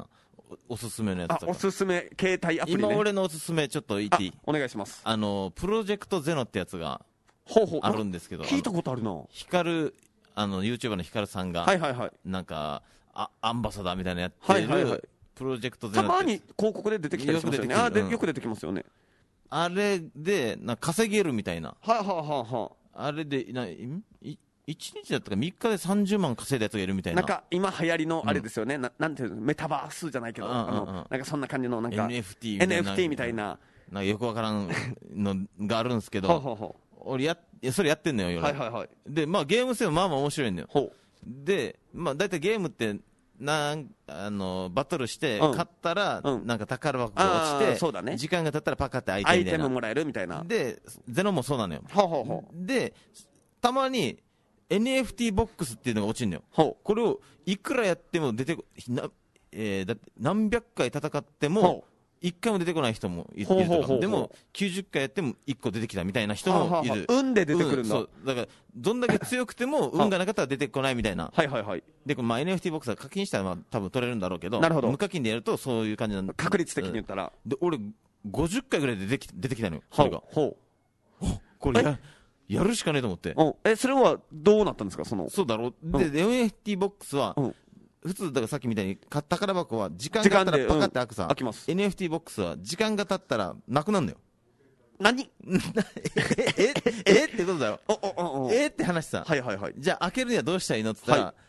おすすめのやつとか。 あ、おすすめ携帯アプリね。 今俺のおすすめちょっと言っていい？ お願いします。 あのプロジェクトゼノってやつがほうほうあるんですけど、 聞いたことあるな。 ヒカル、あの YouTuber のヒカルさんが、 はいはいはい、 なんかあアンバサダーみたいなやってる、はいはいはい、プロジェクトゼノってたまに広告で出てきたりしますよね。あ、でよく出てきますよね。 あれでなんか稼げるみたいな。 はいはいはいはい。 あれでないいちにちだったかみっかでさんじゅうまん稼いだやつがいるみたいな。 なんか今流行りのあれですよね、うん、な, なんていうのメタバースじゃないけど、うんうんうん、あのなんかそんな感じのなんかエヌエフティー みたいなエヌエフティー みたいな、 なんかよくわからんのがあるんですけどほうほう俺やそれやってんのよ、 はいはいはい、 でまあゲーム性もまあまあ面白いんだよ。でまあ大体ゲームってなんあのバトルして勝ったら、うん、なんか宝箱が落ちて、そうだね、時間が経ったらパカって開いてみたいな、アイテムもらえるみたいな。 でゼノもそうなのよ。 ほうほうほう。 でたまにエヌエフティー ボックスっていうのが落ちるのよ。ほう。これをいくらやっても出てこな、えー、だって何百回戦ってもいっかいも出てこない人もいるとか。ほうほうほうほう。でもきゅうじゅっかいやってもいっこ出てきたみたいな人もいる。はあはあ、運で出てくるんだ、 うん、そうだからどんだけ強くても運がなかったら出てこないみたいな。 はいはいはい。 でこのまあ エヌエフティー ボックスは課金したらまあ多分取れるんだろうけど、 なるほど、 無課金でやるとそういう感じなんだ。 確率的に言ったら、 うん、で俺ごじゅっかいぐらいで出てき出てきたのよ、それが。ほう。これややるしかねえと思って。 え、それはどうなったんですか、その。 そうだろう。で、うん、エヌエフティー ボックスは、うん、普通だからさっきみたいに宝箱は時間が経ったらパカって開くさ、うん、 開きます。 エヌエフティー ボックスは時間が経ったらなくなるのよ。 何ええってことだよ。 おおおえって話さ。 はいはいはい。 じゃあ開けるにはどうしたらいいのって言ったら、はい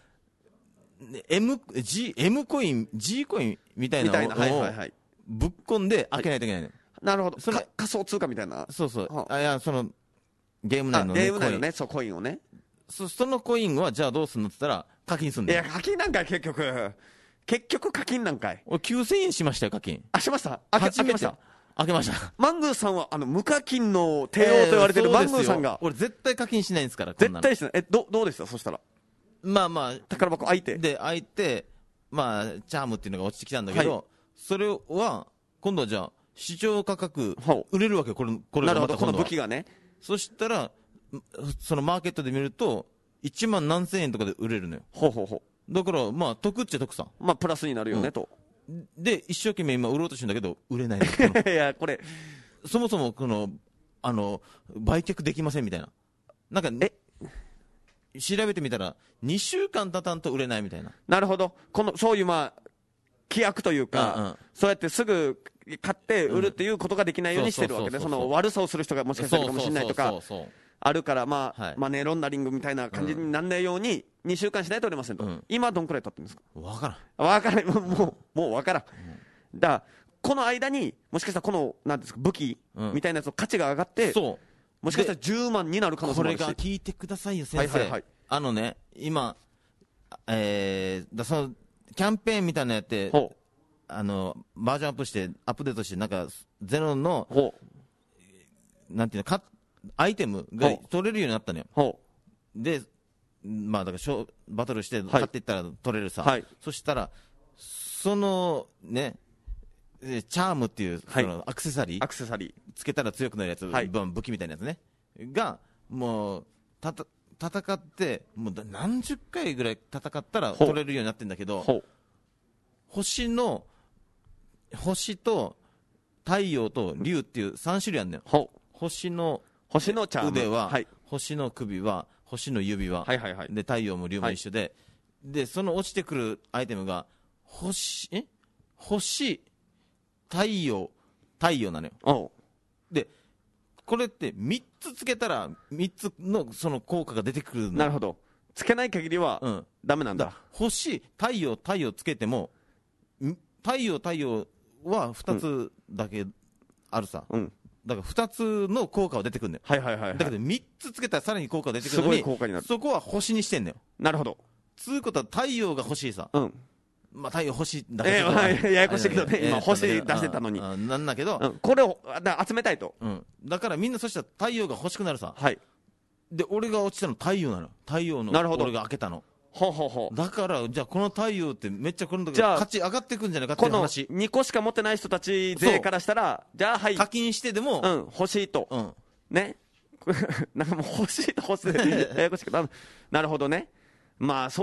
、M, G, M コイン G コインみたいなのをぶっ込んで開けないといけないのよ。 なるほど。それ仮想通貨みたいな。 そうそう。あ、いや、その、ゲーム内のね。 ゲーム内のね、そう、コインをね。 そ、そのコインは、じゃあどうすんのって言ったら、課金すんの。 いや、課金なんかい、結局。結局課金なんかい。 俺きゅうせんえんしましたよ、課金。 あ、しました。あ、 初めて。開けました。 マングーさんは、あの、無課金の帝王と言われてるマングーさんが。 俺絶対課金しないんですから、 絶対しない。え、ど、どうでしたそしたら。 まあまあ。 宝箱開いて。 で、開いて、まあ、チャームっていうのが落ちてきたんだけど、はい、それは、今度はじゃあ、市場価格売れるわけ、これ、これがまた今度は。なるほど、この武器がね。 そしたら、そのマーケットで見ると、いちまん何千円とかで売れるのよ。 ほうほうほう。だから、まあ、得っちゃ得さ。 まあ、プラスになるよね、うん、と。 で、一生懸命今売ろうとしてるんだけど、売れないいや、これ。 そもそも、この、あの、売却できませんみたいな。なんか、え調べてみたら、にしゅうかん経たんと売れないみたいな。 なるほど。この、そういう、まあ、規約というか、うんうん、そうやってすぐ買って売るっていうことができないようにしてるわけで、その悪さをする人がもしかしたらいるかもしれないとかあるから、まあ、はい、マネーロンダリングみたいな感じにならないようににしゅうかんしないと売れませんと、うん、今どんくらい経ってるんですか。 分からん分からんもうもう分からん、うん、だからこの間にもしかしたらこのなんですか武器みたいなやつの価値が上がって、うん、そうもしかしたらじゅうまんになる可能性もあるし。 これが聞いてくださいよ先生、はいはいはい、あのね今、えー、だそのキャンペーンみたいなのやってあのバージョンアップしてアップデートしてなんかゼロのなんていうのかアイテムが取れるようになったのよ。でまあだからバトルして買っていったら取れるさ、はい、そしたらそのねチャームっていうそのアクセサリー、 アクセサリーつけたら強くなるやつ、はい、武器みたいなやつねがもうたた戦ってもう何十回ぐらい戦ったら取れるようになってるんだけど、星の星と太陽と竜っていうさん種類あるんだよ。星の星のチャーム腕は、 はい、 星の首は星の指輪、 はいはいはい、 で太陽も竜も一緒で、はい、でその落ちてくるアイテムが星え星太陽太陽なのよ。でこれってみっつつけたらみっつのその効果が出てくるの。 なるほど。つけない限りは、うん、ダメなんだ。 だ星太陽太陽つけても太陽太陽はふたつだけあるさ、うん、だからふたつの効果は出てくるんだよ。 はいはいはい、はい、 だけどみっつつけたらさらに効果が出てくるのに、 すごい効果になる。 そこは星にしてんだよ。 なるほど。 つうことは太陽が欲しいさ、うん、まあ太陽欲しいだけど、 えー、ややこしいけどね、今星出してたのになんだけど、 うん、これをだ集めたいと、 うん、だからみんなそしたら太陽が欲しくなるさ、 はい、 で俺が落ちたの太陽なの。太陽の俺が開けたの。 ほうほうほう。 だからじゃあこの太陽ってめっちゃこの時価値上がっていくんじゃないかっていう話。 このにこしか持ってない人たち勢からしたら、じゃあはい課金してでも、 うん、欲しいと、うん、ねなんかもう欲しいと欲しいややこしいけどなるほどね。まあそ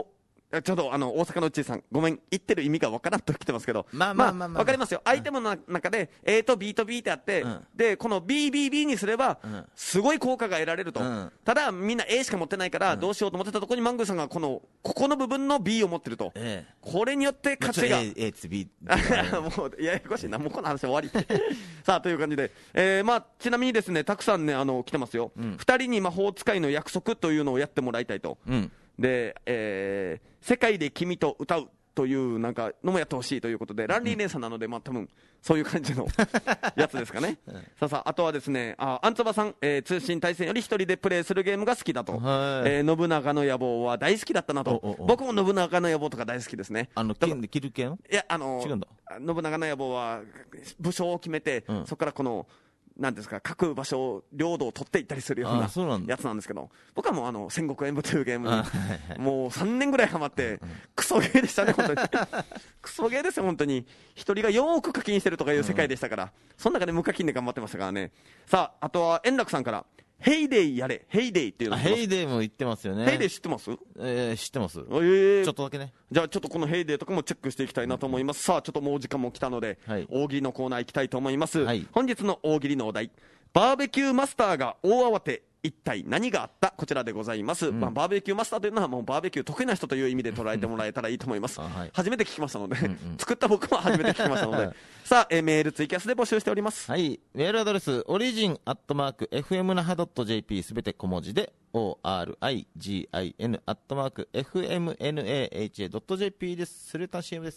ちょっとあの大阪のうちさん、ごめん、言ってる意味がわからんと来てますけど、 まあまあまあまあ、 わかりますよ、アイテムの中で A と B と B ってあって、うん、でこの ビービービー にすれば、うん、すごい効果が得られると、うん、ただ、みんな A しか持ってないから、どうしようと思ってたところに、マングーさんがこのここの部分の B を持ってると、ええ、これによって勝ちが、 A、A と B、 もうややこしいな、もうこの話終わり。さあという感じで、えーまあ、ちなみにですね、たくさんね、あの来てますよ、うん、ふたりに魔法使いの約束というのをやってもらいたいと。うん、で、えー、世界で君と歌うというなんかのもやってほしいということで、ランリー姉さんなので、まあ多分そういう感じのやつですかね。さあさあ、あとはですね、あアンツバさん、えー、通信対戦より一人でプレイするゲームが好きだと、えー、信長の野望は大好きだったなと。おおお、僕も信長の野望とか大好きですね。 あの剣で切る剣？ いや、あの違うんだ、 信長の野望は武将を決めて、うん、そこからこのなんですか、各場所を領土を取っていったりするようなやつなんですけど、僕はもうあの戦国演武というゲームにもうさんねんぐらいハマって、クソゲーでしたね、本当に。クソゲーですよ、本当に。一人がよんおく課金してるとかいう世界でしたから、その中で無課金で頑張ってましたからね。さあ、あとは円楽さんから、ヘイデイやれ、ヘイデイっていうの。 ヘイデイも言ってますよね。 ヘイデイ知ってます？ えー、知ってます。えー、 ちょっとだけね。 じゃあちょっとこのヘイデイとかもチェックしていきたいなと思います。さあ、ちょっともう時間も来たので、はい、大喜利のコーナー行きたいと思います。はい、本日の大喜利のお題、バーベキューマスターが大慌て、一体何があった？こちらでございます、うん、まあ、バーベキューマスターというのはもうバーベキュー得意な人という意味で捉えてもらえたらいいと思います。はい、初めて聞きましたので、うんうん、作った僕も初めて聞きましたのでさあ、えー、メールツイキャスで募集しております。 はい、メールアドレスオリジンアットマーク エフエムナハドットジェーピー すべて小文字で オーアールアイジーアイエヌ アットマーク エフエムナハ ドットジェーピー です。スルータン シーエム です。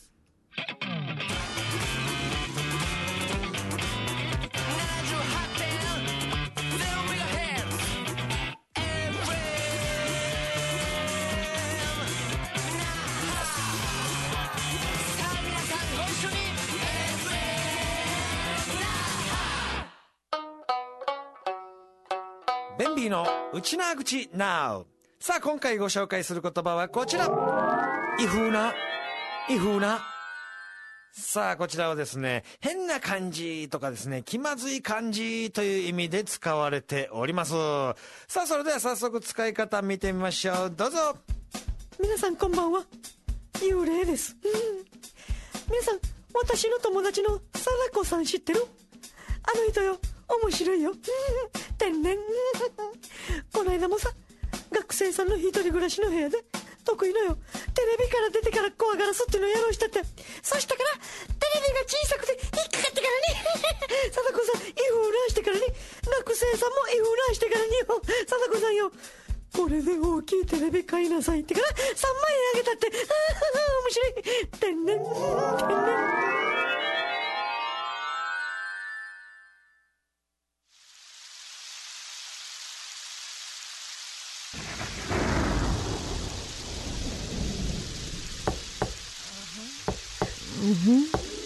ベンビーのウチナー口 Now。 さあ今回ご紹介する言葉はこちら、異風な異風な。さあこちらはですね、変な感じとかですね、気まずい感じという意味で使われております。さあそれでは早速使い方見てみましょう。どうぞ。 皆さんこんばんは、幽霊です、うん、皆さん私の友達のサラコさん知ってる？あの人よ、面白いよ、天然。この間もさ、学生さんの一人暮らしの部屋で得意のよ、テレビから出てから怖がらすっていうのをやろうしたって、そしたからテレビが小さくて引っかかってからね、貞子さんイフーラーしてからね、学生さんもイフーラーしてからによ、貞子さんよ、これで大きいテレビ買いなさいってからさんまんえんあげたって、面白い、天然天然。Mm-hmm.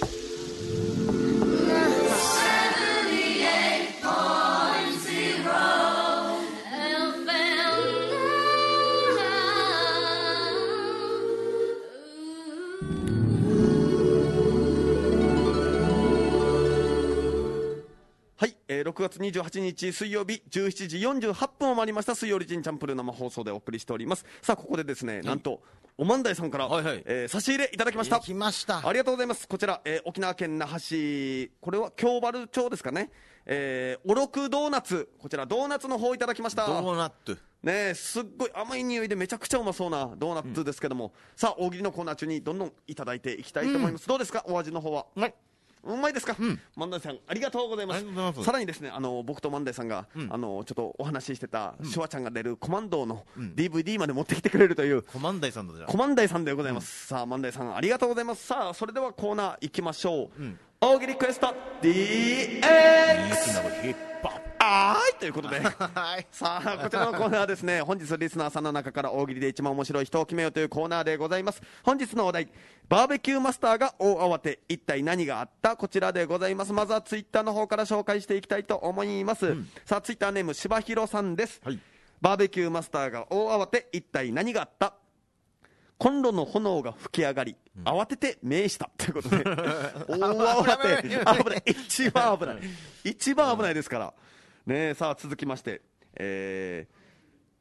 seventy-eight point zeroエフエム。 はい、えー、ろくがつにじゅうはちにち水曜日じゅうしちじよんじゅうはっぷんを回りました水曜リジンチャンプル生放送でお送りしております。さあここでですね、なんとおまんだいさんから、はいはい、えー、差し入れいただきました。 来ました。 ありがとうございます。こちら、えー、沖縄県那覇市、これは京原町ですかね、えー、おろくドーナツ、こちらドーナツの方いただきました。 ドーナツね、すっごい甘い匂いでめちゃくちゃうまそうなドーナツですけども、うん、さあ大喜利のコーナー中にどんどんいただいていきたいと思います、うん、どうですかお味の方は。 はい、 うまいですか、うん、万代さんありがとうございます。さらにですね、あの僕と万代さんが、うん、あのちょっとお話ししてた、うん、シュワちゃんが出るコマンドの ディーブイディー まで持ってきてくれるという、 コマンダイさんだじゃん。 コマンダイさんでございます、うん、さあ万代さんありがとうございます。さあそれではコーナー行きましょう、うん、大喜利クエスト ディーエックス はい、ということでさあこちらのコーナーですね、本日リスナーさんの中から大喜利で一番面白い人を決めようというコーナーでございます。本日のお題、バーベキューマスターが大慌て、一体何があった、こちらでございます。まずはツイッターの方から紹介していきたいと思います、うん、さあツイッターネームしばひろさんです、はい、バーベキューマスターが大慌て、一体何があった、コンロの炎が吹き上がり、うん、慌てて命したということで大慌て、危ない、一番危ない一番危ないですからね。さあ続きまして、えー、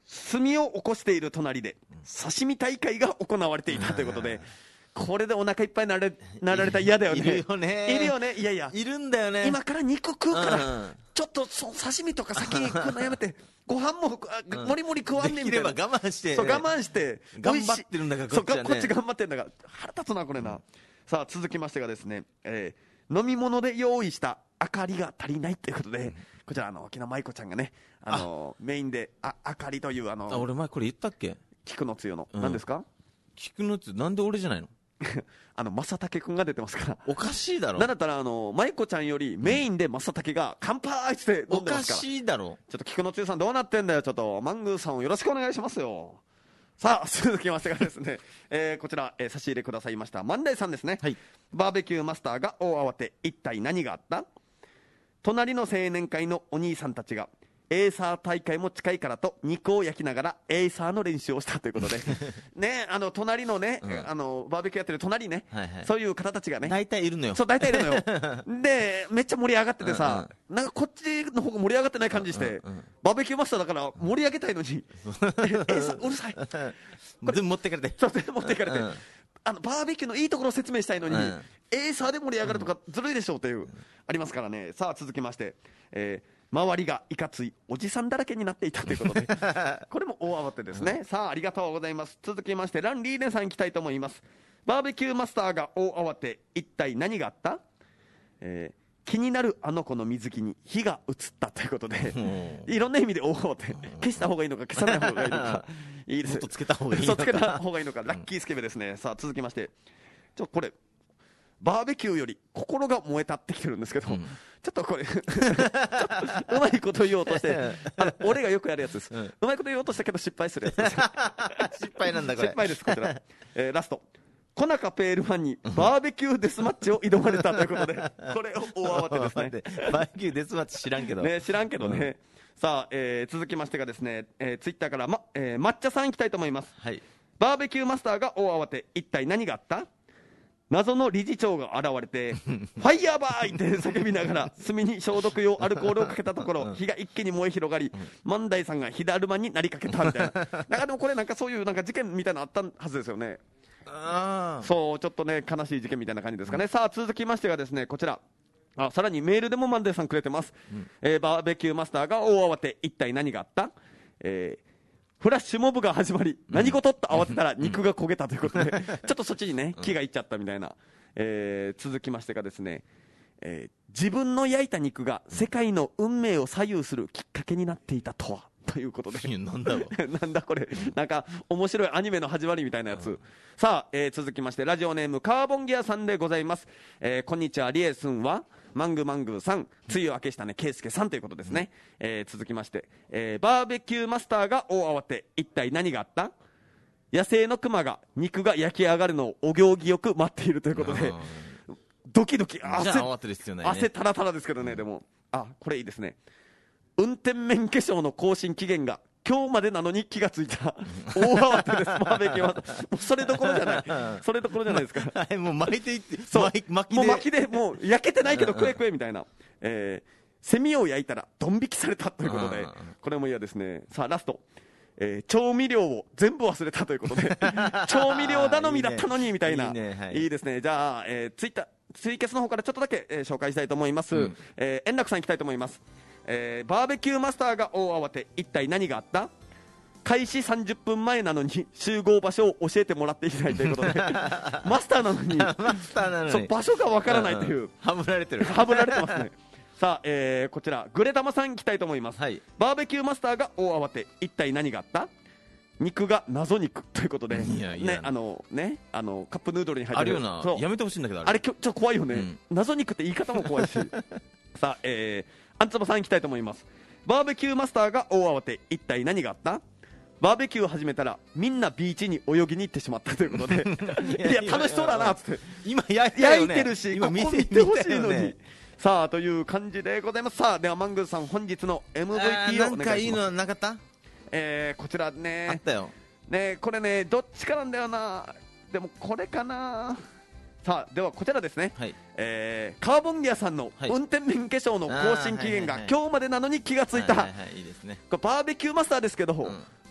炭を起こしている隣で刺身大会が行われていたということで、これでお腹いっぱいになれなられたら嫌だよね。 いるよね。 いるよね。いやいや、 いるんだよね。 今から肉食うから、うん、ちょっとそ刺身とか先に食うのやめてご飯ももりもり食わんねんみたいな。 できれば我慢して、ね、 そう我慢して頑張ってるんだからこっちは、ね、 こっち頑張ってんだから腹立つなこれな、うん、さあ続きましてがですね、えー、飲み物で用意した明かりが足りないということで、うん、こちらあの沖縄舞子ちゃんがね、あのメインであ明かりというあのあ俺前これ言ったっけ、 菊のつゆの、 うん、 何ですか菊のつゆ、なんで俺じゃないのあの正竹君が出てますから。 おかしいだろ。 なんだったらあの舞子ちゃんよりメインで正竹が乾杯って飲んでますから。 おかしいだろ。 ちょっと菊のつゆさんどうなってんだよ。ちょっとマングーさんをよろしくお願いしますよ。さあ続きましてがですね、えー、こちら、えー、差し入れくださいました万代さんですね、はい、バーベキューマスターが大慌て、一体何があった。隣の青年会のお兄さんたちがエイサー大会も近いからと肉を焼きながらエイサーの練習をしたということでね、あの隣のね、うん、あのバーベキューやってる隣ね、はいはい、そういう方たちがね大体いるのよ。 そう大体いるのよでめっちゃ盛り上がっててさ、うんうん、なんかこっちの方が盛り上がってない感じして、うんうんうん、バーベキューマスターだから盛り上げたいのにエイサーうるさいこれ全部持ってかれてそう全部持ってかれて、うん、あのバーベキューのいいところを説明したいのに、うん、エイサーで盛り上がるとかずるいでしょうという、うん、ありますからね。さあ続きまして、えー周りがいかついおじさんだらけになっていたということでこれも大慌てですね、うん、さあありがとうございます。続きましてランリーネさんいきたいと思います。バーベキューマスターが大慌て、一体何があった。えー、気になるあの子の水着に火が移ったということでいろんな意味で大慌て、消した方がいいのか消さない方がいいのかいいです。 もっとつけた方がいいのかつけた方がいいのかラッキースケベですね。さあ続きましてちょこれバーベキューより心が燃えたってきてるんですけど、うん、ちょっとこれうまいこと言おうとしてあの俺がよくやるやつです、うん、うまいこと言おうとしたけど失敗するやつです失敗なんだこれ。 失敗ですこちら、えー、ラストコナカペールファンにバーベキューデスマッチを挑まれたということでこれを大慌てですねバーベキューデスマッチ知らんけどね知らんけどね、うん、さあ、えー、続きましてがですね、えー、ツイッターから、まえー、抹茶さんいきたいと思います、はい、バーベキューマスターが大慌て、一体何があった。謎の理事長が現れてファイヤーバーイって叫びながら炭に消毒用アルコールをかけたところ火が一気に燃え広がり万代さんが火だるまになりかけたみたいななんかでもこれなんかそういうなんか事件みたいなのあったはずですよね。あそうちょっとね悲しい事件みたいな感じですかね、うん、さあ続きましてがですねこちらあさらにメールでも万代さんくれてます、うんえー、バーベキューマスターが大慌て、一体何があった。えーフラッシュモブが始まり何事と慌てたら肉が焦げたということでちょっとそっちにね気がいっちゃったみたいな、えー、続きましてがですね、えー、自分の焼いた肉が世界の運命を左右するきっかけになっていたとはということでなんだろうなんだこれなんか面白いアニメの始まりみたいなやつ、うん、さあ、えー、続きましてラジオネームカーボンギアさんでございます、えー、こんにちはリエスンはマングマングーさん、梅雨明けしたね、ケイスケさんということですね、うんえー、続きまして、えー、バーベキューマスターが大慌て、一体何があった。野生のクマが肉が焼き上がるのをお行儀よく待っているということでドキドキ汗慌てる必要ないね、 汗タラタラですけどね、うん、でもあこれいいですね。運転免許証の更新期限が今日までなのに気がついた大慌てですバーベキューはもうそれどころじゃないそれどころじゃないですか、 ま、もう巻いていってそう巻きでもう巻きでもう焼けてないけど食え食えみたいな、えー、セミを焼いたらドン引きされたということでこれも嫌ですね。さあラスト、えー、調味料を全部忘れたということで調味料頼みだったのにみたいないいね、はい、いいですね。じゃあ、えー、ツイッターツイキャスの方からちょっとだけ、えー、紹介したいと思います、うんえー、円楽さんいきたいと思います。えー、バーベキューマスターが大慌て、一体何があった。開始さんじゅっぷんまえなのに集合場所を教えてもらっていないということでマスターなのにマスターなのにそう場所がわからないという、うんうん、 はぶられてるはぶられてますねさあ、えー、こちらグレタマさんいきたいと思います、はい、バーベキューマスターが大慌て、一体何があった。肉が謎肉ということでいやいや、ね、 あのねあのカップヌードルに入ってるあるよな、やめてほしいんだけどあれあれちょっと怖いよね、うん、謎肉って言い方も怖いしさあ、えー、アンツバさんいきたいと思います。バーベキューマスターが大慌て、一体何があった。バーベキューを始めたらみんなビーチに泳ぎに行ってしまったということでいや楽しそうだなっつって今焼いたよ、ね、 焼いてるし今見ここ見てほしいのに、ね、さあという感じでございます。さあではマングーさん本日の エムブイピー をお願いします。 なんかいいのなかった、 えー、こちらねあったよね、これねどっちかなんだよな。でもこれかな。さあではこちらですね、はいえー、カーボンギアさんの運転免許証の更新期限が今日までなのに気がついた、はいはいはいはい、いいですね、これバーベキューマスターですけど、うん、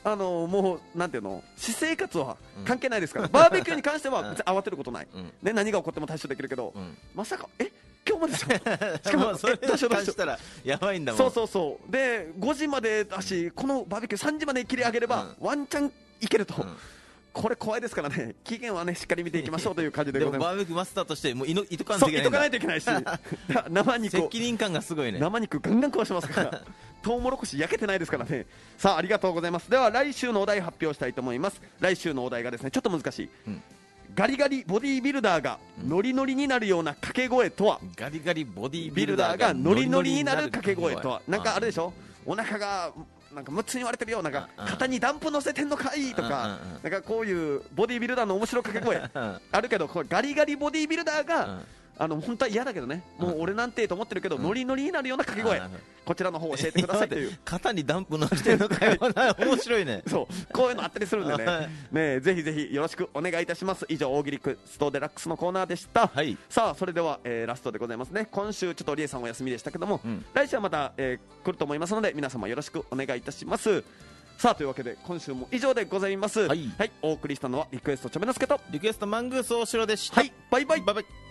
あのもうなんていうの、私生活は関係ないですから、うん、バーベキューに関しては別に慌てることない、うんね、何が起こっても対処できるけど、うん、まさかえ今日までしょしかもそれに関したらやばいんだもん。 そうそうそうでごじまでだし、このバーベキューさんじまで切り上げれば、うん、ワンチャンいけると、うん、これ怖いですからね、期限はねしっかり見ていきましょうという感じでございます。 でもバーベキューマスターとしてもういのいとかないといけないんだ。 そういとかないといけないし生肉責任感がすごいね。 生肉ガンガン食わしてますからトウモロコシ焼けてないですからね。さあありがとうございます。では来週のお題発表したいと思います。来週のお題がですねちょっと難しい、うん、ガリガリボディービルダーがノリノリになるような掛け声とは、うん、 ガリガリボディービルダーがノリノリになる掛け声とは、なんかあるでしょ、お腹がなんかむっつに割れてるよ、なんか肩にダンプ乗せてんのかいとか、なんかこういうボディービルダーの面白い掛け声あるけど、これガリガリボディービルダーがあの本当は嫌だけどね、もう俺なんてと思ってるけど、ノリノリになるような掛け声、こちらの方教えてくださいという。 肩にダンプ乗せてんのかよ面白いね。 そうこういうのあったりするんでねね、ぜひぜひよろしくお願いいたします。以上大喜利クストデラックスのコーナーでした、はい、さあそれでは、えー、ラストでございますね。今週ちょっとリエさんお休みでしたけども、うん、来週はまた、えー、来ると思いますので皆様よろしくお願いいたします。さあというわけで今週も以上でございます。はい、はい、お送りしたのはリクエストちょめのすけとリクエストマングース大城でした。 はい、バイバイバイバイ。